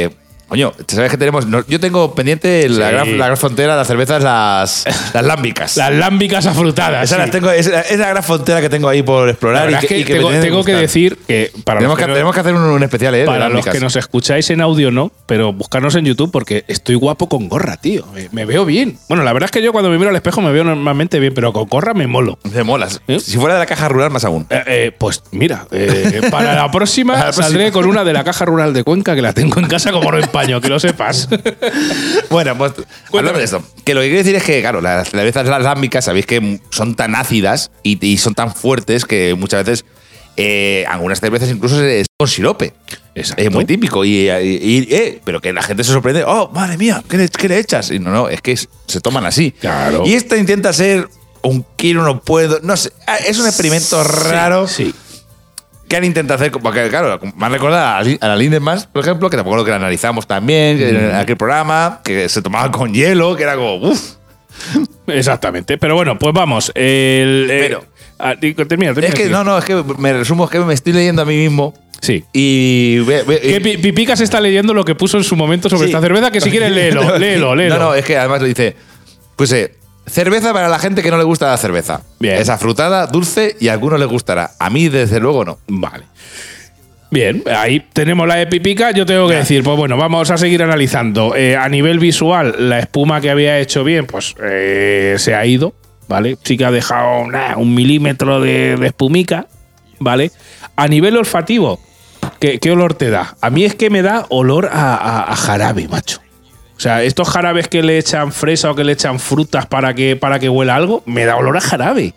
Speaker 2: Coño, ¿sabes qué tenemos? Yo tengo pendiente la gran frontera de las cervezas, las lámbicas.
Speaker 1: Las lámbicas afrutadas.
Speaker 2: Esas las tengo, es la gran frontera que tengo ahí por explorar.
Speaker 1: Tengo que decir que
Speaker 2: tenemos que hacer un especial,
Speaker 1: para los que nos escucháis en audio, no, pero buscarnos en YouTube porque estoy guapo con gorra, tío. Me veo bien. Bueno, la verdad es que yo cuando me miro al espejo me veo normalmente bien, pero con gorra me molo.
Speaker 2: Me molas. Si fuera de la caja rural, más aún.
Speaker 1: Pues mira, para la próxima saldré con una de la caja rural de Cuenca que la tengo en casa como oro en paño, que lo sepas.
Speaker 2: Bueno, pues hablando de esto, que lo que quiero decir es que, claro, las cervezas lámbicas, sabéis que son tan ácidas y son tan fuertes que muchas veces algunas cervezas incluso es con sirope.
Speaker 1: Exacto.
Speaker 2: Es muy típico. Pero que la gente se sorprende. Oh, madre mía, ¿qué le echas? Y no, es que se toman así.
Speaker 1: Claro.
Speaker 2: Y esta intenta ser un kilo, no puedo. No sé. Es un experimento raro.
Speaker 1: Sí.
Speaker 2: Que han intentado hacer, porque claro, me han recordado a la Lindemann, por ejemplo, que tampoco lo que la analizamos también en aquel programa, que se tomaba con hielo, que era como, uff.
Speaker 1: Exactamente. Pero bueno, pues vamos. Termina.
Speaker 2: Es que es que me resumo, es que me estoy leyendo a mí mismo.
Speaker 1: Sí.
Speaker 2: Y
Speaker 1: Pipicas está leyendo lo que puso en su momento sobre esta cerveza, que si quieres léelo.
Speaker 2: No, es que además lo dice, pues cerveza para la gente que no le gusta la cerveza.
Speaker 1: Bien.
Speaker 2: Es afrutada, dulce y a algunos les gustará. A mí, desde luego, no.
Speaker 1: Vale. Bien, ahí tenemos la de Pipica. Yo tengo que decir, pues bueno, vamos a seguir analizando. A nivel visual, la espuma que había hecho bien, pues se ha ido, ¿vale? Sí que ha dejado 1 milímetro de espumica, ¿vale? A nivel olfativo, ¿qué olor te da? A mí es que me da olor a jarabe, macho. O sea, estos jarabes que le echan fresa o que le echan frutas para que huela algo, me da olor a jarabe.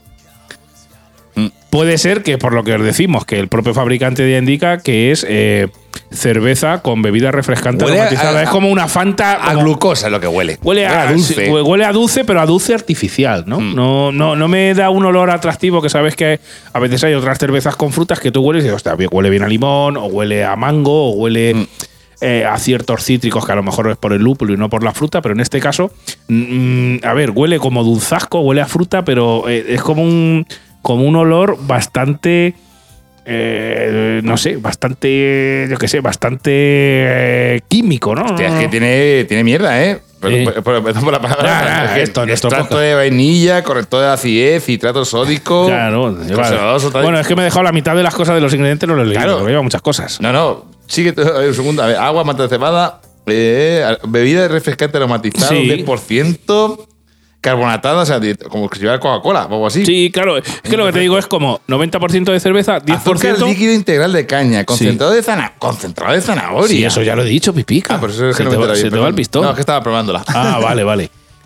Speaker 1: Puede ser que, por lo que os decimos, que el propio fabricante ya indica que es cerveza con bebida refrescante aromatizada. Es como una Fanta.
Speaker 2: A glucosa es lo que huele.
Speaker 1: Huele a dulce. Huele a dulce, pero a dulce artificial, ¿no? No me da un olor atractivo, que sabes que a veces hay otras cervezas con frutas que tú hueles y dices, hostia, huele bien a limón, o huele a mango, o huele a ciertos cítricos que a lo mejor es por el lúpulo y no por la fruta, pero en este caso, a ver, huele como dulzasco, huele a fruta, pero es como un olor bastante, no sé, bastante, yo qué sé, bastante químico, ¿no?
Speaker 2: Hostia, es que tiene mierda, ¿eh? Empezamos por la palabra. Extracto de vainilla, corrector de acidez, citrato sódico.
Speaker 1: Claro, bueno, es que me he dejado la mitad de las cosas de los ingredientes, no lo he leído,
Speaker 2: claro.
Speaker 1: Porque lleva muchas cosas.
Speaker 2: No, sigue un segundo. A ver, agua, manta de cebada, bebida refrescante aromatizada,
Speaker 1: Sí.
Speaker 2: 10%. Carbonatada, o sea, como que si llevara Coca-Cola o algo así.
Speaker 1: Sí, claro. Es que lo que te digo es como 90% de cerveza, 10%.
Speaker 2: Azúcar líquido integral de caña, concentrado de zanahoria.
Speaker 1: Sí, eso ya lo he dicho, Pipica.
Speaker 2: Por eso es que
Speaker 1: se te va el pistón.
Speaker 2: No, es que estaba probándola.
Speaker 1: Ah, vale.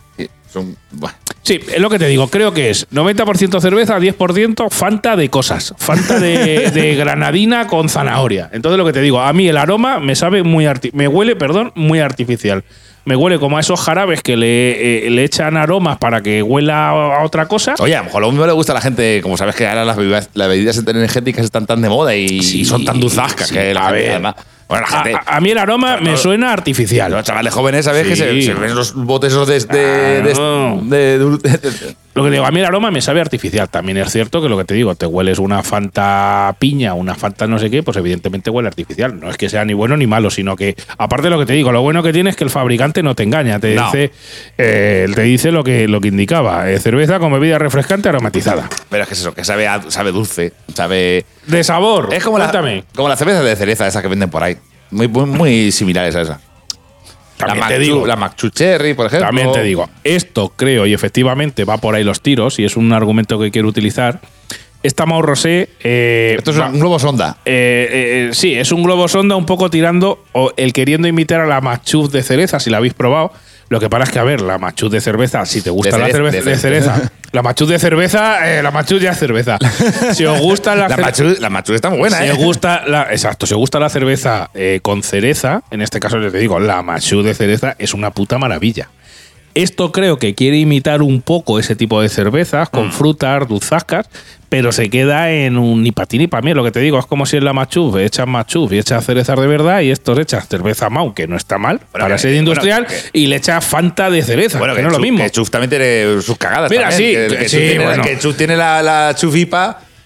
Speaker 1: Sí, es lo que te digo. Creo que es 90% cerveza, 10% Fanta de cosas. Fanta de granadina con zanahoria. Entonces, lo que te digo, a mí el aroma me sabe muy muy artificial. Me huele como a esos jarabes que le echan aromas para que huela a otra cosa.
Speaker 2: Oye, a lo mejor lo mismo le gusta a la gente, como sabes que ahora las bebidas energéticas están tan de moda y son tan dulzazcas que la gente, además. Bueno, la gente,
Speaker 1: a mí el aroma me suena artificial.
Speaker 2: Los chavales jóvenes, ¿sabes? Que se ven los botes esos
Speaker 1: Lo que digo, a mí el aroma me sabe artificial. También es cierto que lo que te digo, te hueles una Fanta piña, una Fanta no sé qué, pues evidentemente huele artificial. No es que sea ni bueno ni malo, sino que, aparte de lo que te digo, lo bueno que tiene es que el fabricante no te engaña. Te dice lo que indicaba. Cerveza con bebida refrescante aromatizada.
Speaker 2: Pero es que es eso, que sabe dulce, sabe…
Speaker 1: De sabor.
Speaker 2: Es como la cerveza de cereza esas que venden por ahí. Muy similares a esa. La Macchu Cherry, por ejemplo.
Speaker 1: También te digo, esto creo, y efectivamente va por ahí los tiros, y es un argumento que quiero utilizar. Esta Mau Rosé…
Speaker 2: esto es un globo sonda.
Speaker 1: Sí, es un globo sonda un poco tirando, o el queriendo imitar a la Machuf de cereza, si la habéis probado. Lo que pasa es que, a ver, la Machuf de cerveza, si te gusta la cerveza de cereza, la Machuf de cerveza, la Machuf ya es cerveza. Si os gusta la
Speaker 2: Machuf está muy buena,
Speaker 1: si os gusta si os gusta la cerveza con cereza, en este caso yo te digo, la Machuf de cereza es una puta maravilla. Esto creo que quiere imitar un poco ese tipo de cervezas con frutas, dulzascas, pero se queda en un ni para ti ni para mí. Lo que te digo es como si en la Machuf echas Machuf y echas cerezas de verdad, y estos echas cerveza Mau, que no está mal, para ser industrial, y le echas Fanta de cereza, que no es lo mismo.
Speaker 2: Que Chuf también tiene sus cagadas.
Speaker 1: Mira,
Speaker 2: también. Que Chuf tiene la Chufipa,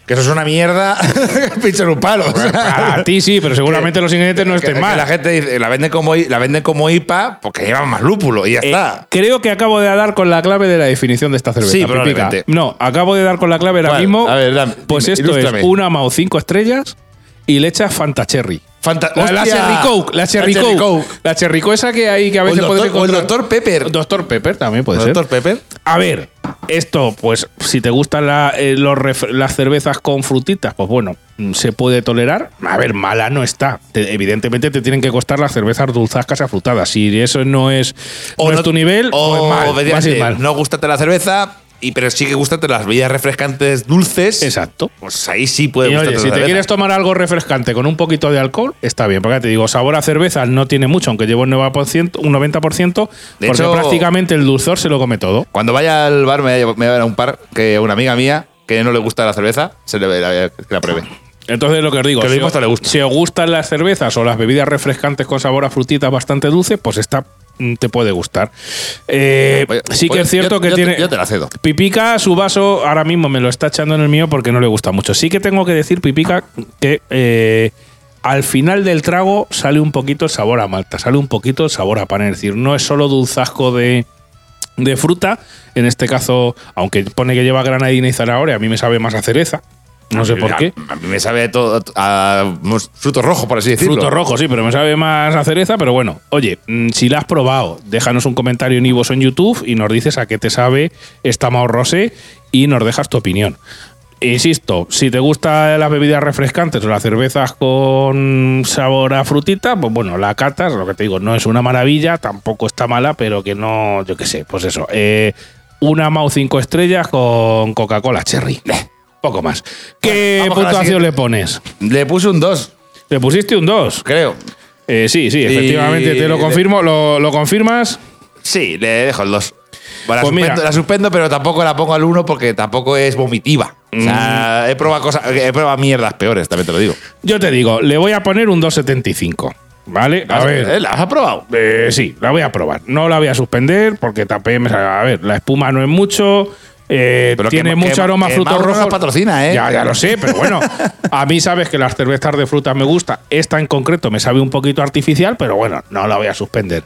Speaker 2: Que eso es una mierda. Pinchar un palo. O sea,
Speaker 1: Para ti sí, pero seguramente los ingredientes no estén mal.
Speaker 2: La gente dice, la venden como IPA porque llevan más lúpulo y ya está.
Speaker 1: Creo que acabo de dar con la clave de la definición de esta cerveza.
Speaker 2: Sí,
Speaker 1: Pipica.
Speaker 2: probablemente.
Speaker 1: No, acabo de dar con la clave ahora
Speaker 2: ¿Cuál?
Speaker 1: mismo.
Speaker 2: A ver, dame,
Speaker 1: pues
Speaker 2: dime,
Speaker 1: esto
Speaker 2: ilústrame.
Speaker 1: es una Mau 5 estrellas y le echas Fanta Cherry. La Cherry Coke, la Cherry Coke. La Cherry Coke esa que hay que a veces puedes
Speaker 2: O el
Speaker 1: encontrar.
Speaker 2: Dr. Pepper.
Speaker 1: Dr. Pepper también puede
Speaker 2: Dr.
Speaker 1: ser.
Speaker 2: Pepper.
Speaker 1: A ver, esto, pues, si te gustan las cervezas con frutitas, pues bueno, se puede tolerar. A ver, mala no está. Evidentemente te tienen que costar las cervezas dulzascas afrutadas. Si eso no es tu nivel,
Speaker 2: o
Speaker 1: pues mal, vas a ir mal.
Speaker 2: no gústate la cerveza, pero sí que gústate las bebidas refrescantes dulces.
Speaker 1: Exacto.
Speaker 2: Pues ahí sí puede
Speaker 1: Y
Speaker 2: gustarte
Speaker 1: oye,
Speaker 2: la
Speaker 1: si te
Speaker 2: cerveza.
Speaker 1: quieres tomar algo refrescante con un poquito de alcohol, está bien. Porque ya te digo, sabor a cerveza no tiene mucho, aunque lleva un 90%,
Speaker 2: De
Speaker 1: porque
Speaker 2: hecho,
Speaker 1: prácticamente el dulzor se lo come todo.
Speaker 2: Cuando vaya al bar me voy a ver a un par que una amiga mía que no le gusta la cerveza, que la pruebe.
Speaker 1: Entonces, lo que os digo,
Speaker 2: Que lo mismo hasta le gusta.
Speaker 1: si os gustan las cervezas o las bebidas refrescantes con sabor a frutitas bastante dulce, pues esta te puede gustar. Sí que es cierto que tiene.
Speaker 2: Yo te la cedo.
Speaker 1: Pipica, su vaso, ahora mismo me lo está echando en el mío porque no le gusta mucho. Sí que tengo que decir, Pipica, que al final del trago sale un poquito el sabor a malta, sale un poquito el sabor a pan. Es decir, no es solo dulzasco de fruta. En este caso, aunque pone que lleva granadina y zanahoria, a mí me sabe más a cereza. No sé por qué.
Speaker 2: A mí me sabe todo a fruto rojo, por así decirlo.
Speaker 1: Fruto rojo, sí, pero me sabe más a cereza. Pero bueno, oye, si la has probado, déjanos un comentario en iVoox o en YouTube y nos dices a qué te sabe esta Mau Rosé y nos dejas tu opinión. Insisto, si te gustan las bebidas refrescantes o las cervezas con sabor a frutita, pues bueno, la catas, lo que te digo, no es una maravilla, tampoco está mala, pero que no, yo qué sé, pues eso. Una Mau 5 estrellas con Coca-Cola Cherry. Poco más. ¿Qué
Speaker 2: Vamos con la
Speaker 1: puntuación
Speaker 2: siguiente.
Speaker 1: le pones?
Speaker 2: Le puse un 2,
Speaker 1: Le pusiste un 2.
Speaker 2: creo.
Speaker 1: Sí, efectivamente, te lo confirmo. ¿Lo confirmas?
Speaker 2: Sí, le dejo el 2. Bueno,
Speaker 1: Pues mira.
Speaker 2: la suspendo, pero tampoco la pongo al 1 porque tampoco es vomitiva. O sea, he probado mierdas peores, también te lo digo.
Speaker 1: Yo te digo, le voy a poner un 2,75. ¿Vale? A ver.
Speaker 2: ¿La has aprobado?
Speaker 1: Sí, la voy a probar. No la voy a suspender porque también a ver, la espuma no es mucho. Tiene mucho aroma a frutos
Speaker 2: Mauro
Speaker 1: rojos.
Speaker 2: nos patrocina, ¿eh?
Speaker 1: Ya lo sé, pero bueno. A mí sabes que las cervezas de fruta me gusta. Esta en concreto me sabe un poquito artificial, pero bueno, no la voy a suspender.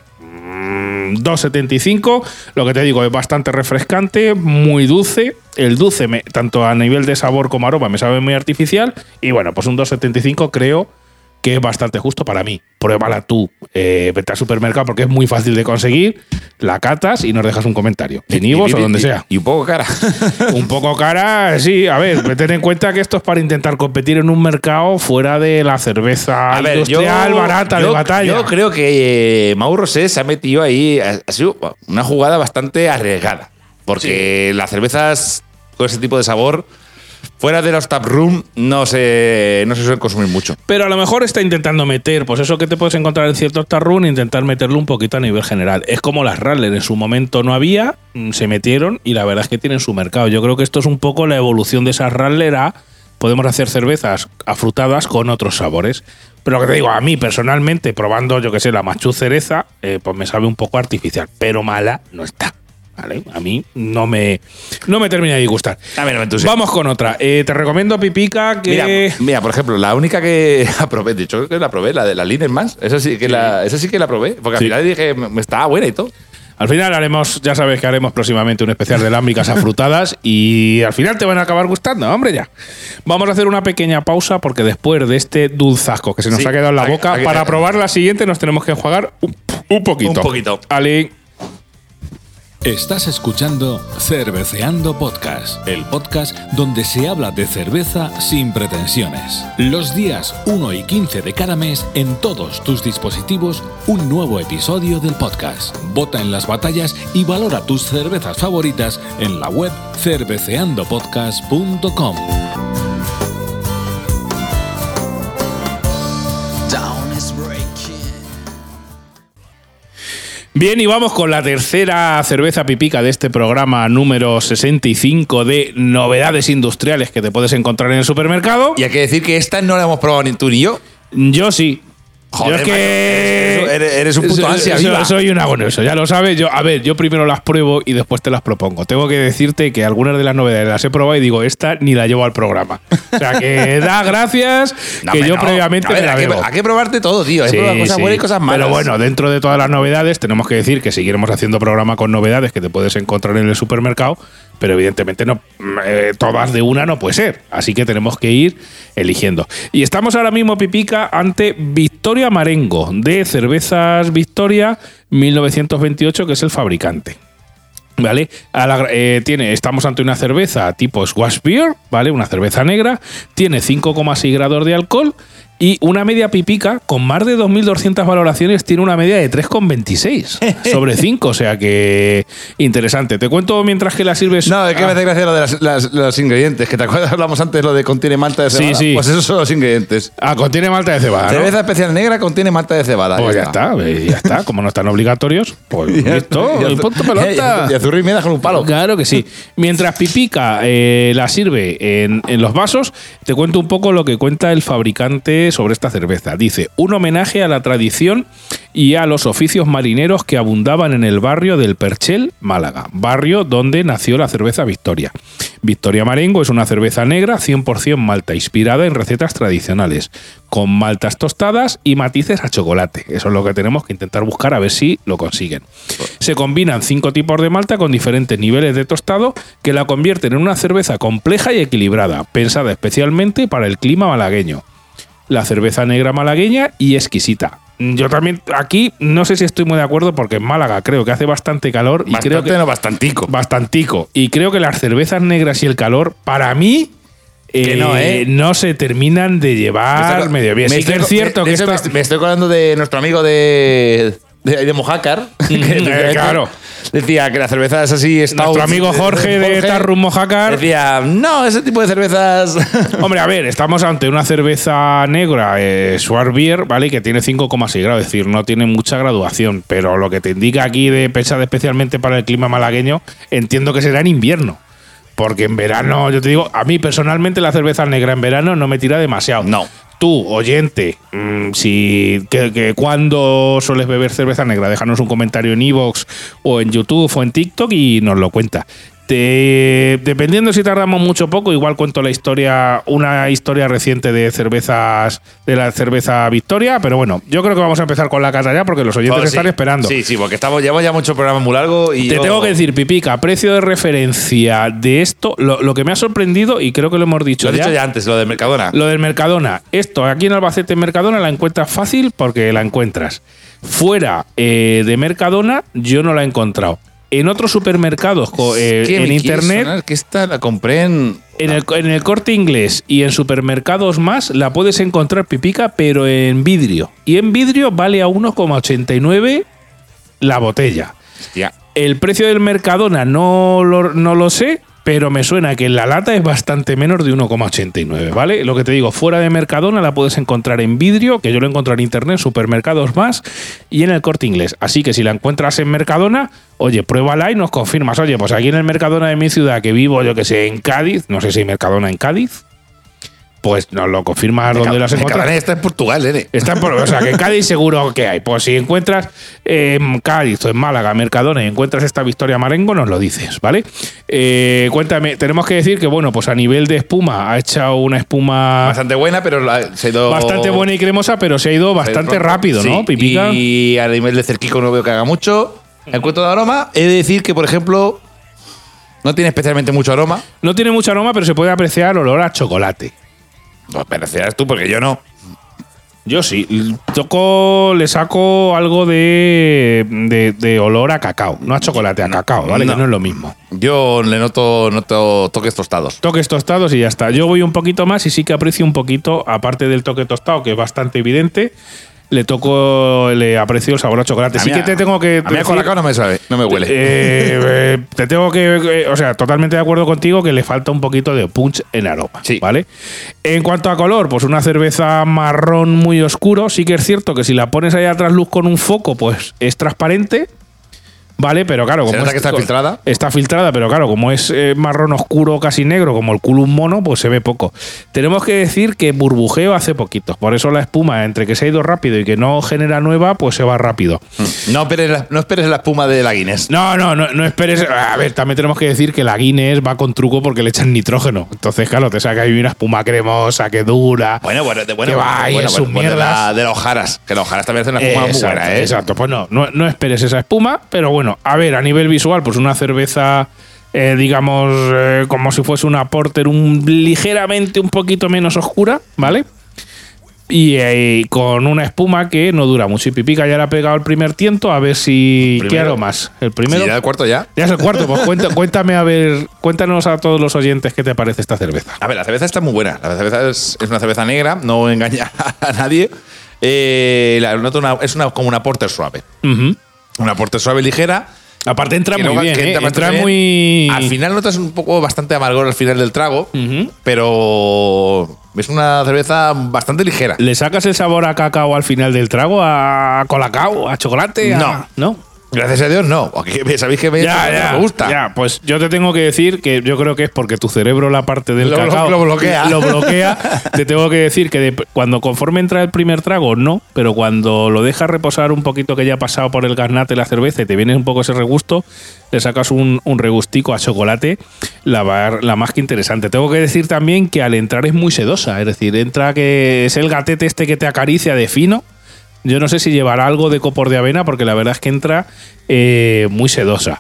Speaker 1: 2,75. Lo que te digo, es bastante refrescante, muy dulce. El dulce, tanto a nivel de sabor como aroma, me sabe muy artificial. Y bueno, pues un 2,75 creo que es bastante justo para mí. Pruébala tú, vete al supermercado porque es muy fácil de conseguir, la catas y nos dejas un comentario. En iVoox o donde sea.
Speaker 2: Y un poco cara.
Speaker 1: Un poco cara, sí. A ver, ten en cuenta que esto es para intentar competir en un mercado fuera de la cerveza industrial barata de batalla.
Speaker 2: Yo creo que Mau Rosé se ha metido ahí. Ha sido una jugada bastante arriesgada. Porque las cervezas con ese tipo de sabor, fuera de los taproom, no se suelen consumir mucho.
Speaker 1: Pero a lo mejor está intentando meter, pues eso que te puedes encontrar en ciertos taproom, intentar meterlo un poquito a nivel general. Es como las Radler, en su momento no había, se metieron y la verdad es que tienen su mercado. Yo creo que esto es un poco la evolución de esas Radler a podemos hacer cervezas afrutadas con otros sabores. Pero lo que te digo, a mí personalmente, probando, yo que sé, la Machu cereza, pues me sabe un poco artificial, pero mala no está. ¿Vale? A mí no me termina de disgustar.
Speaker 2: A mí no me entusiasma.
Speaker 1: Vamos con otra. Te recomiendo, Pipica, que…
Speaker 2: Mira, por ejemplo, la única que aprobé, de hecho que la probé, la de la Lindenmans, esa sí que la probé, porque al final dije me estaba buena y todo.
Speaker 1: Al final haremos, ya sabes que haremos próximamente un especial de lámbricas afrutadas y al final te van a acabar gustando, hombre, ya. Vamos a hacer una pequeña pausa porque después de este dulzasco que se nos ha quedado en la boca, para probar la siguiente nos tenemos que enjuagar un poquito.
Speaker 2: Un poquito.
Speaker 1: Ale.
Speaker 3: Estás escuchando Cerveceando Podcast, el podcast donde se habla de cerveza sin pretensiones. Los días 1 y 15 de cada mes, en todos tus dispositivos, un nuevo episodio del podcast. Vota en las batallas y valora tus cervezas favoritas en la web cerveceandopodcast.com.
Speaker 1: Bien, y vamos con la tercera cerveza Pipica de este programa número 65 de novedades industriales que te puedes encontrar en el supermercado.
Speaker 2: Y hay que decir que esta no la hemos probado ni tú ni yo.
Speaker 1: Yo sí.
Speaker 2: Joder,
Speaker 1: yo es que
Speaker 2: eres un puto ansia viva.
Speaker 1: Soy un agonoso, ya lo sabes. Yo primero las pruebo y después te las propongo. Tengo que decirte que algunas de las novedades las he probado y digo, esta ni la llevo al programa. O sea, que da gracias yo previamente me la bebo.
Speaker 2: Hay que probarte todo, tío. Hay que probar cosas buenas y cosas malas.
Speaker 1: Pero bueno, dentro de todas las novedades, tenemos que decir que seguiremos haciendo programa con novedades que te puedes encontrar en el supermercado, pero evidentemente no todas de una no puede ser. Así que tenemos que ir eligiendo. Y estamos ahora mismo, Pipica, ante Victoria Marengo, de Cervezas Victoria 1928, que es el fabricante. ¿Vale? Estamos ante una cerveza tipo Swash Beer, ¿vale? Una cerveza negra, tiene 5,6 grados de alcohol y una media, Pipica, con más de 2.200 valoraciones, tiene una media de 3,26 sobre 5, o sea que interesante. Te cuento mientras que la sirves.
Speaker 2: No, es que me hace gracia lo de los ingredientes, que te acuerdas, hablamos antes lo de contiene malta de cebada.
Speaker 1: Sí.
Speaker 2: Pues esos son los ingredientes.
Speaker 1: Contiene malta de cebada, ¿no?
Speaker 2: Cerveza especial negra contiene malta de cebada.
Speaker 1: Pues ya está. Como no están obligatorios, pues listo, y punto pelota.
Speaker 2: Y azurro y media con un palo.
Speaker 1: Claro que sí. Mientras Pipica la sirve en los vasos, te cuento un poco lo que cuenta el fabricante sobre esta cerveza. Dice, un homenaje a la tradición y a los oficios marineros que abundaban en el barrio del Perchel, Málaga, barrio donde nació la cerveza Victoria. Victoria Marengo es una cerveza negra 100% malta, inspirada en recetas tradicionales, con maltas tostadas y matices a chocolate. Eso es lo que tenemos que intentar buscar a ver si lo consiguen. Se combinan 5 tipos de malta con diferentes niveles de tostado que la convierten en una cerveza compleja y equilibrada, pensada especialmente para el clima malagueño. La cerveza negra malagueña y exquisita. Yo también aquí no sé si estoy muy de acuerdo porque en Málaga creo que hace bastante calor. Bastantico. Y creo que las cervezas negras y el calor, para mí, no se terminan de llevar medio bien. Sí que es cierto que
Speaker 2: me estoy acordando de nuestro amigo de Mojácar.
Speaker 1: Claro.
Speaker 2: Decía que la cerveza es así.
Speaker 1: Nuestro amigo Jorge de Tarrum Mojácar
Speaker 2: decía, no, ese tipo de cervezas.
Speaker 1: Hombre, a ver, estamos ante una cerveza negra, Swash Beer, ¿vale? Que tiene 5,6 grados, es decir, no tiene mucha graduación. Pero lo que te indica aquí de pensada especialmente para el clima malagueño, entiendo que será en invierno. Porque en verano, yo te digo, a mí personalmente la cerveza negra en verano no me tira demasiado.
Speaker 2: No.
Speaker 1: Tú, oyente, ¿cuándo sueles beber cerveza negra? Déjanos un comentario en iVoox o en YouTube o en TikTok y nos lo cuenta. Dependiendo si tardamos mucho o poco, igual cuento una historia reciente de la cerveza Victoria, pero bueno, yo creo que vamos a empezar con la cata ya porque los oyentes están esperando.
Speaker 2: Sí, porque llevamos ya mucho programa muy largo y
Speaker 1: te tengo que decir, Pipica, precio de referencia de esto, lo que me ha sorprendido y creo que lo hemos dicho
Speaker 2: ya. Lo he dicho ya antes, lo del Mercadona.
Speaker 1: Lo del Mercadona. Esto aquí en Albacete en Mercadona la encuentras fácil porque la encuentras. Fuera de Mercadona yo no la he encontrado. En otros supermercados en internet,
Speaker 2: que esta la compré en
Speaker 1: el Corte Inglés y en supermercados más la puedes encontrar, Pipica, pero en vidrio. Y en vidrio vale a 1,89 la botella.
Speaker 2: Hostia.
Speaker 1: El precio del Mercadona no lo sé, pero me suena que en la lata es bastante menos de 1,89, ¿vale? Lo que te digo, fuera de Mercadona la puedes encontrar en vidrio, que yo lo encontré en internet, supermercados más, y en el Corte Inglés. Así que si la encuentras en Mercadona, oye, pruébala y nos confirmas. Oye, pues aquí en el Mercadona de mi ciudad, que vivo, yo que sé, en Cádiz, no sé si hay Mercadona en Cádiz, pues nos lo confirmas dónde las encuentras.
Speaker 2: Está en Portugal,
Speaker 1: O sea, que en Cádiz seguro que hay. Pues si encuentras en Cádiz o en Málaga, Mercadona, y encuentras esta Victoria Marengo, nos lo dices, ¿vale? Cuéntame, tenemos que decir que, bueno, pues a nivel de espuma, ha echado una espuma
Speaker 2: bastante buena, pero se ha ido
Speaker 1: bastante buena y cremosa, pero se ha ido bastante rápido, ¿no,
Speaker 2: sí,
Speaker 1: Pipica?
Speaker 2: Y a nivel de cerquico no veo que haga mucho. En cuanto de aroma, he de decir que, por ejemplo, no tiene especialmente mucho aroma.
Speaker 1: No tiene mucho aroma, pero se puede apreciar olor a chocolate.
Speaker 2: No, apreciarás tú, porque yo no.
Speaker 1: Yo sí. Le saco algo de olor a cacao. No a chocolate, a cacao, ¿vale? Que no es lo mismo.
Speaker 2: Yo le noto toques tostados.
Speaker 1: Toques tostados y ya está. Yo voy un poquito más y sí que aprecio un poquito, aparte del toque tostado, que es bastante evidente, le aprecio el sabor a chocolate. Sí que te tengo que
Speaker 2: a mí a colacao no me sabe, no me huele.
Speaker 1: Te tengo que, o sea, totalmente de acuerdo contigo que le falta un poquito de punch en aroma,
Speaker 2: sí.
Speaker 1: ¿Vale? En cuanto a color, pues una cerveza marrón muy oscuro. Sí que es cierto que si la pones ahí a trasluz con un foco, pues es transparente. Vale, pero claro,
Speaker 2: Se
Speaker 1: como
Speaker 2: nota que está filtrada.
Speaker 1: Está filtrada, pero claro, como es marrón oscuro, casi negro, como el culo un mono, pues se ve poco. Tenemos que decir que burbujeo hace poquito. Por eso la espuma, entre que se ha ido rápido y que no genera nueva, pues se va rápido.
Speaker 2: No esperes la espuma de la Guinness.
Speaker 1: No esperes. A ver, también tenemos que decir que la Guinness va con truco porque le echan nitrógeno. Entonces, claro, te saca ahí una espuma cremosa, que dura.
Speaker 2: Bueno,
Speaker 1: que va y sus mierdas.
Speaker 2: De las Ojaras. Que las Ojaras también hacen una espuma muy buena, ¿eh?
Speaker 1: Exacto, pues no esperes esa espuma, pero bueno, a ver, a nivel visual, pues una cerveza, digamos, como si fuese una porter ligeramente un poquito menos oscura, ¿vale? Y con una espuma que no dura mucho. Y Pipica ya le ha pegado el primer tiento, a ver si... ¿Qué hago más? ¿El primero?
Speaker 2: Sí, ya el cuarto ya.
Speaker 1: Ya es el cuarto, pues cuéntame, a ver, cuéntanos a todos los oyentes qué te parece esta cerveza.
Speaker 2: A ver, la cerveza está muy buena. La cerveza es una cerveza negra, no engaña a nadie. Como una porter suave.
Speaker 1: Uh-huh.
Speaker 2: Una porter suave ligera.
Speaker 1: Aparte entra muy bien,
Speaker 2: entra
Speaker 1: muy...
Speaker 2: Al final notas un poco bastante amargor al final del trago,
Speaker 1: Uh-huh.
Speaker 2: pero es una cerveza bastante ligera.
Speaker 1: ¿Le sacas el sabor a cacao al final del trago? ¿A colacao? ¿A chocolate? ¿No?
Speaker 2: Gracias a Dios, no. Sabéis que me gusta.
Speaker 1: Ya, pues yo te tengo que decir que yo creo que es porque tu cerebro la parte del cacao
Speaker 2: lo bloquea.
Speaker 1: Lo bloquea. Te tengo que decir que conforme entra el primer trago, no, pero cuando lo dejas reposar un poquito, que ya ha pasado por el gaznate la cerveza y te viene un poco ese regusto, le sacas un regustico a chocolate, la más que interesante. Tengo que decir también que al entrar es muy sedosa, es decir, entra que es el gatete este que te acaricia de fino. Yo no sé si llevará algo de copor de avena, porque la verdad es que entra muy sedosa.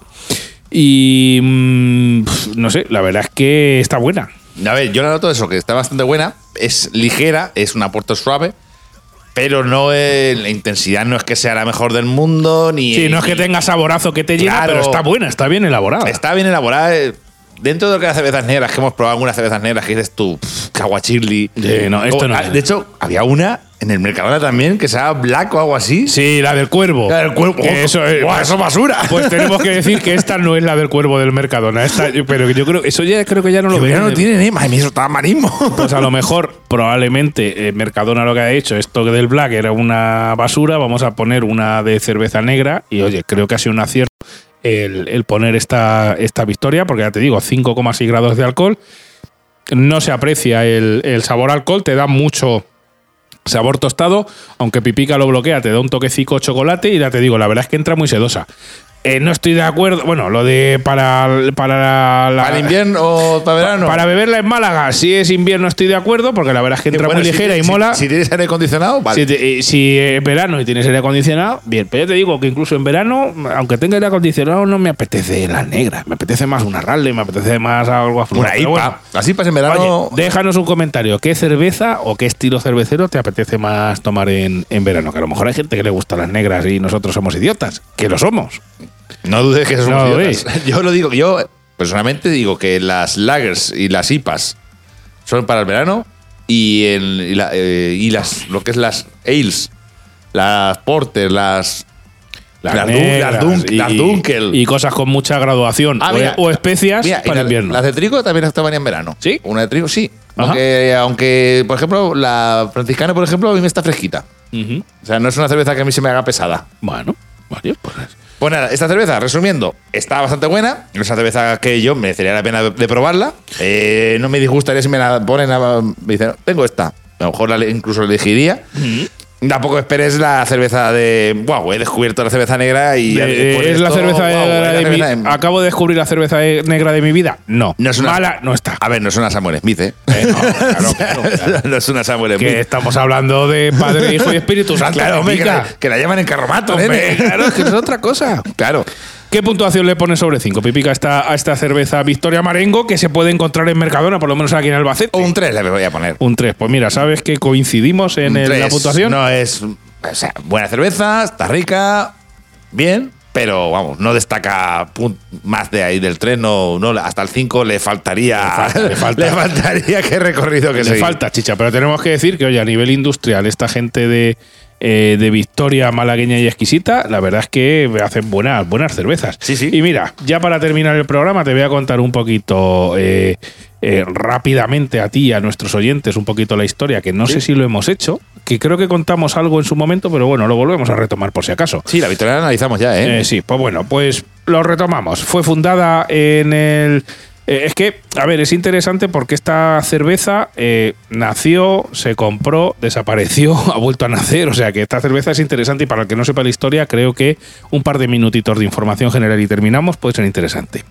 Speaker 1: Y no sé, la verdad es que está buena.
Speaker 2: A ver, yo la noto eso, que está bastante buena. Es ligera, es una porter suave, pero no la intensidad no es que sea la mejor del mundo, ni...
Speaker 1: Sí, no es que tenga saborazo que te llena,
Speaker 2: Claro.
Speaker 1: pero está buena, está bien elaborada.
Speaker 2: Está bien elaborada. Dentro de lo que las cervezas negras, que hemos probado algunas cervezas negras, que dices tú, caguachirli.
Speaker 1: No, esto no.
Speaker 2: De hecho, había una en el Mercadona también que se llama Black o algo así.
Speaker 1: Sí, la del Cuervo.
Speaker 2: La del Cuervo.
Speaker 1: Que eso es basura. Pues tenemos que decir que esta no es la del Cuervo del Mercadona. Pero yo creo eso ya creo que ya no lo
Speaker 2: Ya
Speaker 1: venden.
Speaker 2: no tiene ni más. Eso está marismo.
Speaker 1: Pues a lo mejor, probablemente, Mercadona lo que ha hecho, esto del Black era una basura, vamos a poner una de cerveza negra y oye, creo que ha sido un acierto el poner esta victoria, porque ya te digo, 5,6 grados de alcohol, no se aprecia el sabor a alcohol, te da mucho sabor tostado, aunque Pipica lo bloquea, te da un toquecico chocolate y ya te digo, la verdad es que entra muy sedosa. No estoy de acuerdo. Bueno, lo de para
Speaker 2: ¿Para invierno o para verano?
Speaker 1: Para beberla en Málaga, si es invierno estoy de acuerdo, porque la verdad es que entra muy ligera y mola.
Speaker 2: Si tienes aire acondicionado, vale.
Speaker 1: Si es verano y tienes aire acondicionado, bien. Pero yo te digo que incluso en verano, aunque tenga aire acondicionado, no me apetece la negra. Me apetece más una Raleigh, me apetece más algo a
Speaker 2: Una IPA. Bueno, las IPAs en verano.
Speaker 1: Oye, déjanos un comentario. ¿Qué cerveza o qué estilo cervecero te apetece más tomar en verano? Que a lo mejor hay gente que le gustan las negras y nosotros somos idiotas. Que lo somos.
Speaker 2: No dudes que somos
Speaker 1: No
Speaker 2: idiotas. Yo lo digo, yo personalmente digo que las lagers y las IPAs son para el verano y lo que es las ales, las porter, las Dunkel.
Speaker 1: Y cosas con mucha graduación.
Speaker 2: Mira,
Speaker 1: o especias
Speaker 2: mira,
Speaker 1: para invierno.
Speaker 2: Las de trigo también estaban en verano.
Speaker 1: ¿Sí?
Speaker 2: Una de trigo, sí. Aunque, por ejemplo, la franciscana, por ejemplo, a mí me está fresquita.
Speaker 1: Uh-huh.
Speaker 2: O sea, no es una cerveza que a mí se me haga pesada.
Speaker 1: Bueno, vale, pues.
Speaker 2: Pues nada, esta cerveza, resumiendo, está bastante buena. Es una cerveza que yo merecería la pena de probarla. No me disgustaría si me la ponen me dicen, tengo esta. A lo mejor incluso la elegiría.
Speaker 1: Uh-huh.
Speaker 2: Tampoco esperes la cerveza de... Wow, he descubierto la cerveza negra y...
Speaker 1: ¿Es la cerveza negra de mi... ¿Acabo de descubrir la cerveza negra de mi vida? No.
Speaker 2: No es una,
Speaker 1: mala no está.
Speaker 2: A ver, no es una Samuel Smith, ¿eh?
Speaker 1: Claro.
Speaker 2: No es una Samuel Smith.
Speaker 1: Que estamos hablando de Padre, Hijo y Espíritu Santo.
Speaker 2: Claro, hombre, que la llaman en carromato,
Speaker 1: hombre. Claro, es que es otra cosa.
Speaker 2: Claro.
Speaker 1: ¿Qué puntuación le pones sobre 5, Pipica, a esta cerveza Victoria Marengo que se puede encontrar en Mercadona, por lo menos aquí en Albacete?
Speaker 2: Un 3 le voy a poner.
Speaker 1: Un 3. Pues mira, ¿sabes que coincidimos en la puntuación?
Speaker 2: No es... O sea, buena cerveza, está rica, bien, pero vamos, no destaca más de ahí del 3, no, hasta el 5 le faltaría. Le faltaría qué recorrido que seguir.
Speaker 1: Le falta chicha, pero tenemos que decir que, oye, a nivel industrial, esta gente de de Victoria malagueña y exquisita, la verdad es que hacen buenas cervezas.
Speaker 2: Sí, sí.
Speaker 1: Y mira, ya para terminar el programa te voy a contar un poquito rápidamente a ti y a nuestros oyentes un poquito la historia, que no sé si lo hemos hecho, que creo que contamos algo en su momento, pero bueno, lo volvemos a retomar por si acaso.
Speaker 2: Sí, la Victoria la analizamos ya, ¿eh?
Speaker 1: Sí, pues bueno, pues lo retomamos. Fue fundada en el... es que, a ver, es interesante porque esta cerveza nació, se compró, desapareció, ha vuelto a nacer. O sea que esta cerveza es interesante y para el que no sepa la historia, creo que un par de minutitos de información general y terminamos puede ser interesante.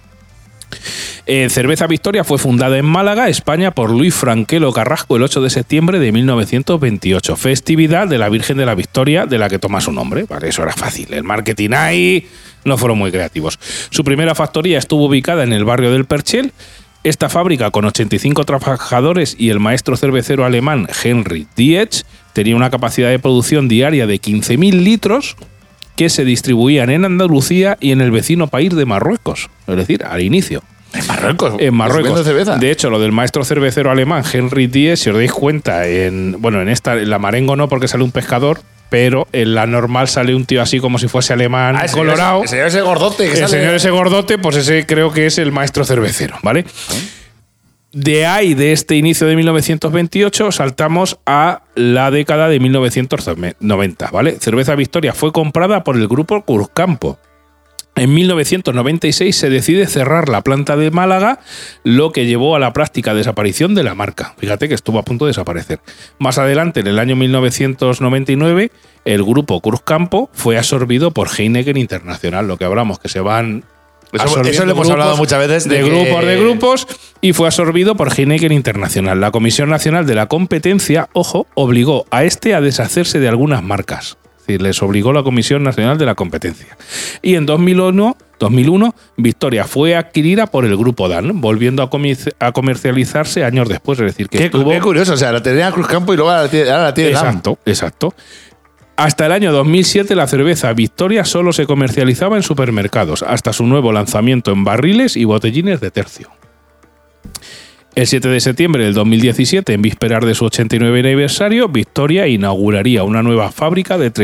Speaker 1: Cerveza Victoria fue fundada en Málaga, España, por Luis Franquelo Carrasco el 8 de septiembre de 1928. Festividad de la Virgen de la Victoria, de la que toma su nombre. Vale, eso era fácil. El marketing ahí no fueron muy creativos. Su primera factoría estuvo ubicada en el barrio del Perchel. Esta fábrica, con 85 trabajadores y el maestro cervecero alemán Henry Dietz, tenía una capacidad de producción diaria de 15.000 litros que se distribuían en Andalucía y en el vecino país de Marruecos. Es decir, al inicio.
Speaker 2: En Marruecos.
Speaker 1: En Marruecos. De hecho, lo del maestro cervecero alemán Henry Dietz, si os dais cuenta, en la Marengo no, porque sale un pescador, pero en la normal sale un tío así como si fuese alemán, colorado.
Speaker 2: El señor ese gordote.
Speaker 1: El señor ese gordote, pues ese creo que es el maestro cervecero, ¿vale? De ahí, de este inicio de 1928, saltamos a la década de 1990, ¿vale? Cerveza Victoria fue comprada por el grupo Cruzcampo. En 1996 se decide cerrar la planta de Málaga, lo que llevó a la práctica desaparición de la marca. Fíjate que estuvo a punto de desaparecer. Más adelante, en el año 1999, el grupo Cruzcampo fue absorbido por Heineken Internacional, lo que hablamos, que se van...
Speaker 2: Eso lo hemos hablado muchas veces.
Speaker 1: De grupos, y fue absorbido por Heineken Internacional. La Comisión Nacional de la Competencia, ojo, obligó a a deshacerse de algunas marcas. Es decir, les obligó la Comisión Nacional de la Competencia. Y en 2001 Victoria fue adquirida por el Grupo Dan, volviendo a comercializarse años después. Es decir, que
Speaker 2: qué curioso, o sea, la tenía Cruzcampo y luego ahora la tiene Dan.
Speaker 1: Exacto. Hasta el año 2007 la cerveza Victoria solo se comercializaba en supermercados, hasta su nuevo lanzamiento en barriles y botellines de tercio. El 7 de septiembre del 2017, en vísperas de su 89 aniversario, Victoria inauguraría una nueva fábrica de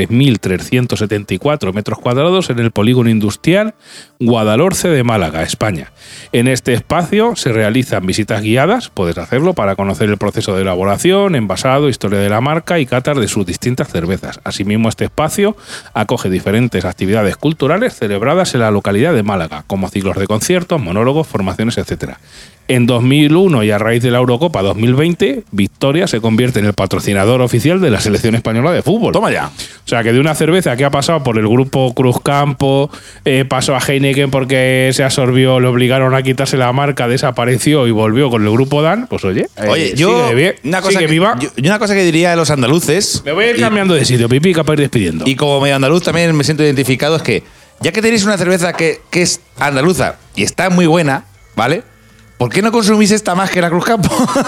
Speaker 1: 3.374 metros cuadrados en el polígono industrial Guadalhorce de Málaga, España. En este espacio se realizan visitas guiadas, puedes hacerlo para conocer el proceso de elaboración, envasado, historia de la marca y catas de sus distintas cervezas. Asimismo, este espacio acoge diferentes actividades culturales celebradas en la localidad de Málaga, como ciclos de conciertos, monólogos, formaciones, etc. En 2001 y a raíz de la Eurocopa 2020, Victoria se convierte en el patrocinador oficial de la selección española de fútbol.
Speaker 2: Toma ya.
Speaker 1: O sea, que de una cerveza que ha pasado por el grupo Cruzcampo, pasó a Heineken porque se absorbió, le obligaron a quitarse la marca, desapareció y volvió con el grupo Dan, pues oye,
Speaker 2: yo
Speaker 1: sigue viva.
Speaker 2: Una cosa que diría a los andaluces...
Speaker 1: Me voy a ir cambiando de sitio, Pipica, para ir despidiendo.
Speaker 2: Y como medio andaluz también me siento identificado, es que ya que tenéis una cerveza que es andaluza y está muy buena, ¿vale?, ¿por qué no consumís esta más que la Cruzcampo?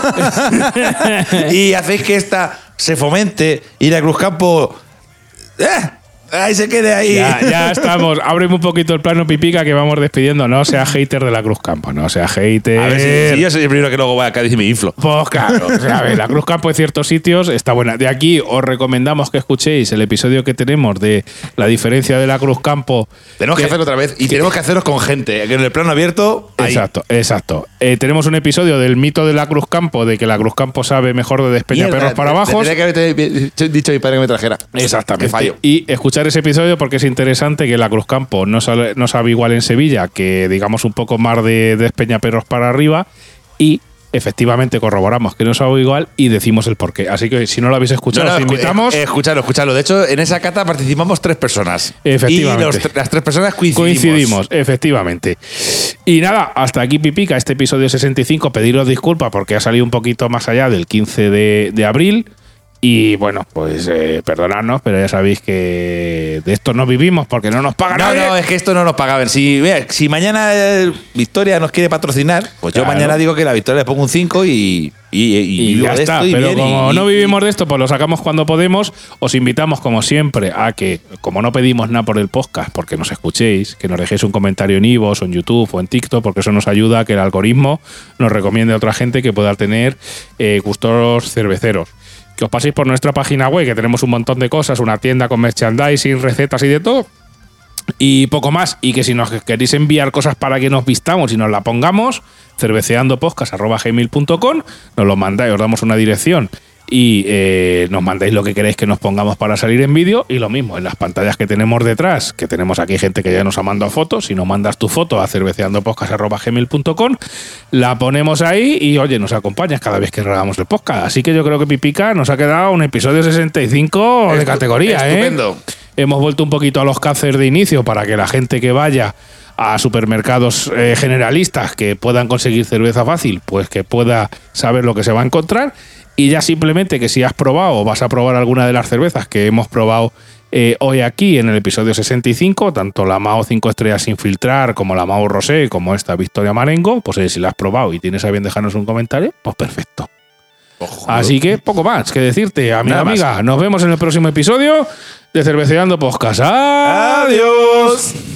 Speaker 2: Y hacéis que esta se fomente y la Cruzcampo... ahí se quede ahí.
Speaker 1: Ya estamos. Ábreme un poquito el plano, Pipica, que vamos despidiendo. No sea hater de la Cruzcampo, no sea hater.
Speaker 2: A ver si yo soy el primero que luego voy a Cádiz y me inflo.
Speaker 1: Pues claro, o sea, a ver, la Cruzcampo en ciertos sitios está buena. De aquí os recomendamos que escuchéis el episodio que tenemos de la diferencia de la Cruzcampo.
Speaker 2: Tenemos que hacerlo otra vez y tenemos que hacerlo con gente, que en el plano abierto... Ahí.
Speaker 1: Exacto. Tenemos un episodio del mito de la Cruzcampo, de que la Cruzcampo sabe mejor de Despeñaperros para abajo.
Speaker 2: Tendría que haberte dicho a mi padre que me trajera.
Speaker 1: Exactamente.
Speaker 2: Que fallo.
Speaker 1: Y escuchar ese episodio porque es interesante, que la Cruzcampo no sabe igual en Sevilla, que digamos un poco más de Despeñaperros para arriba, y efectivamente corroboramos que no sabe igual y decimos el porqué. Así que si no lo habéis escuchado, os invitamos.
Speaker 2: Escuchadlo. De hecho, en esa cata participamos 3 personas.
Speaker 1: Efectivamente.
Speaker 2: Y las 3 personas
Speaker 1: Coincidimos, efectivamente. Y nada, hasta aquí, Pipica, este episodio 65. Pediros disculpas porque ha salido un poquito más allá del 15 de abril. Y bueno, pues perdonadnos, pero ya sabéis que de esto no vivimos porque no nos pagan.
Speaker 2: No, es que esto no nos pagaban. Si mañana Victoria nos quiere patrocinar, pues yo mañana digo que la Victoria le pongo un 5 y
Speaker 1: ya
Speaker 2: de
Speaker 1: está.
Speaker 2: Esto
Speaker 1: pero como no vivimos de esto, pues lo sacamos cuando podemos. Os invitamos, como siempre, a que, como no pedimos nada por el podcast, porque nos escuchéis, que nos dejéis un comentario en iVoox o en YouTube o en TikTok, porque eso nos ayuda a que el algoritmo nos recomiende a otra gente que pueda tener gustos cerveceros. que os paséis por nuestra página web, que tenemos un montón de cosas, una tienda con merchandising, recetas y de todo. Y poco más. Y que si nos queréis enviar cosas para que nos vistamos y nos la pongamos, cerveceandopodcast@gmail.com, nos lo mandáis, os damos una dirección y nos mandáis lo que queréis que nos pongamos para salir en vídeo. Y lo mismo, en las pantallas que tenemos detrás, que tenemos aquí gente que ya nos ha mandado fotos, si nos mandas tu foto a cerveceandopodcast@gmail.com, la ponemos ahí y oye, nos acompañas cada vez que grabamos el podcast. Así que yo creo que Pipica nos ha quedado un episodio 65 de categoría.
Speaker 2: Estupendo.
Speaker 1: Hemos vuelto un poquito a los cánceres de inicio para que la gente que vaya a supermercados generalistas que puedan conseguir cerveza fácil, pues que pueda saber lo que se va a encontrar. Y ya simplemente que si has probado o vas a probar alguna de las cervezas que hemos probado hoy aquí en el episodio 65, tanto la Mao 5 estrellas sin filtrar como la Mao Rosé como esta Victoria Marengo, pues si la has probado y tienes a bien dejarnos un comentario, pues perfecto.
Speaker 2: Ojo.
Speaker 1: Así que poco más que decirte, amiga, amiga. Nos vemos en el próximo episodio de Cerveceando Podcast. ¡Adiós!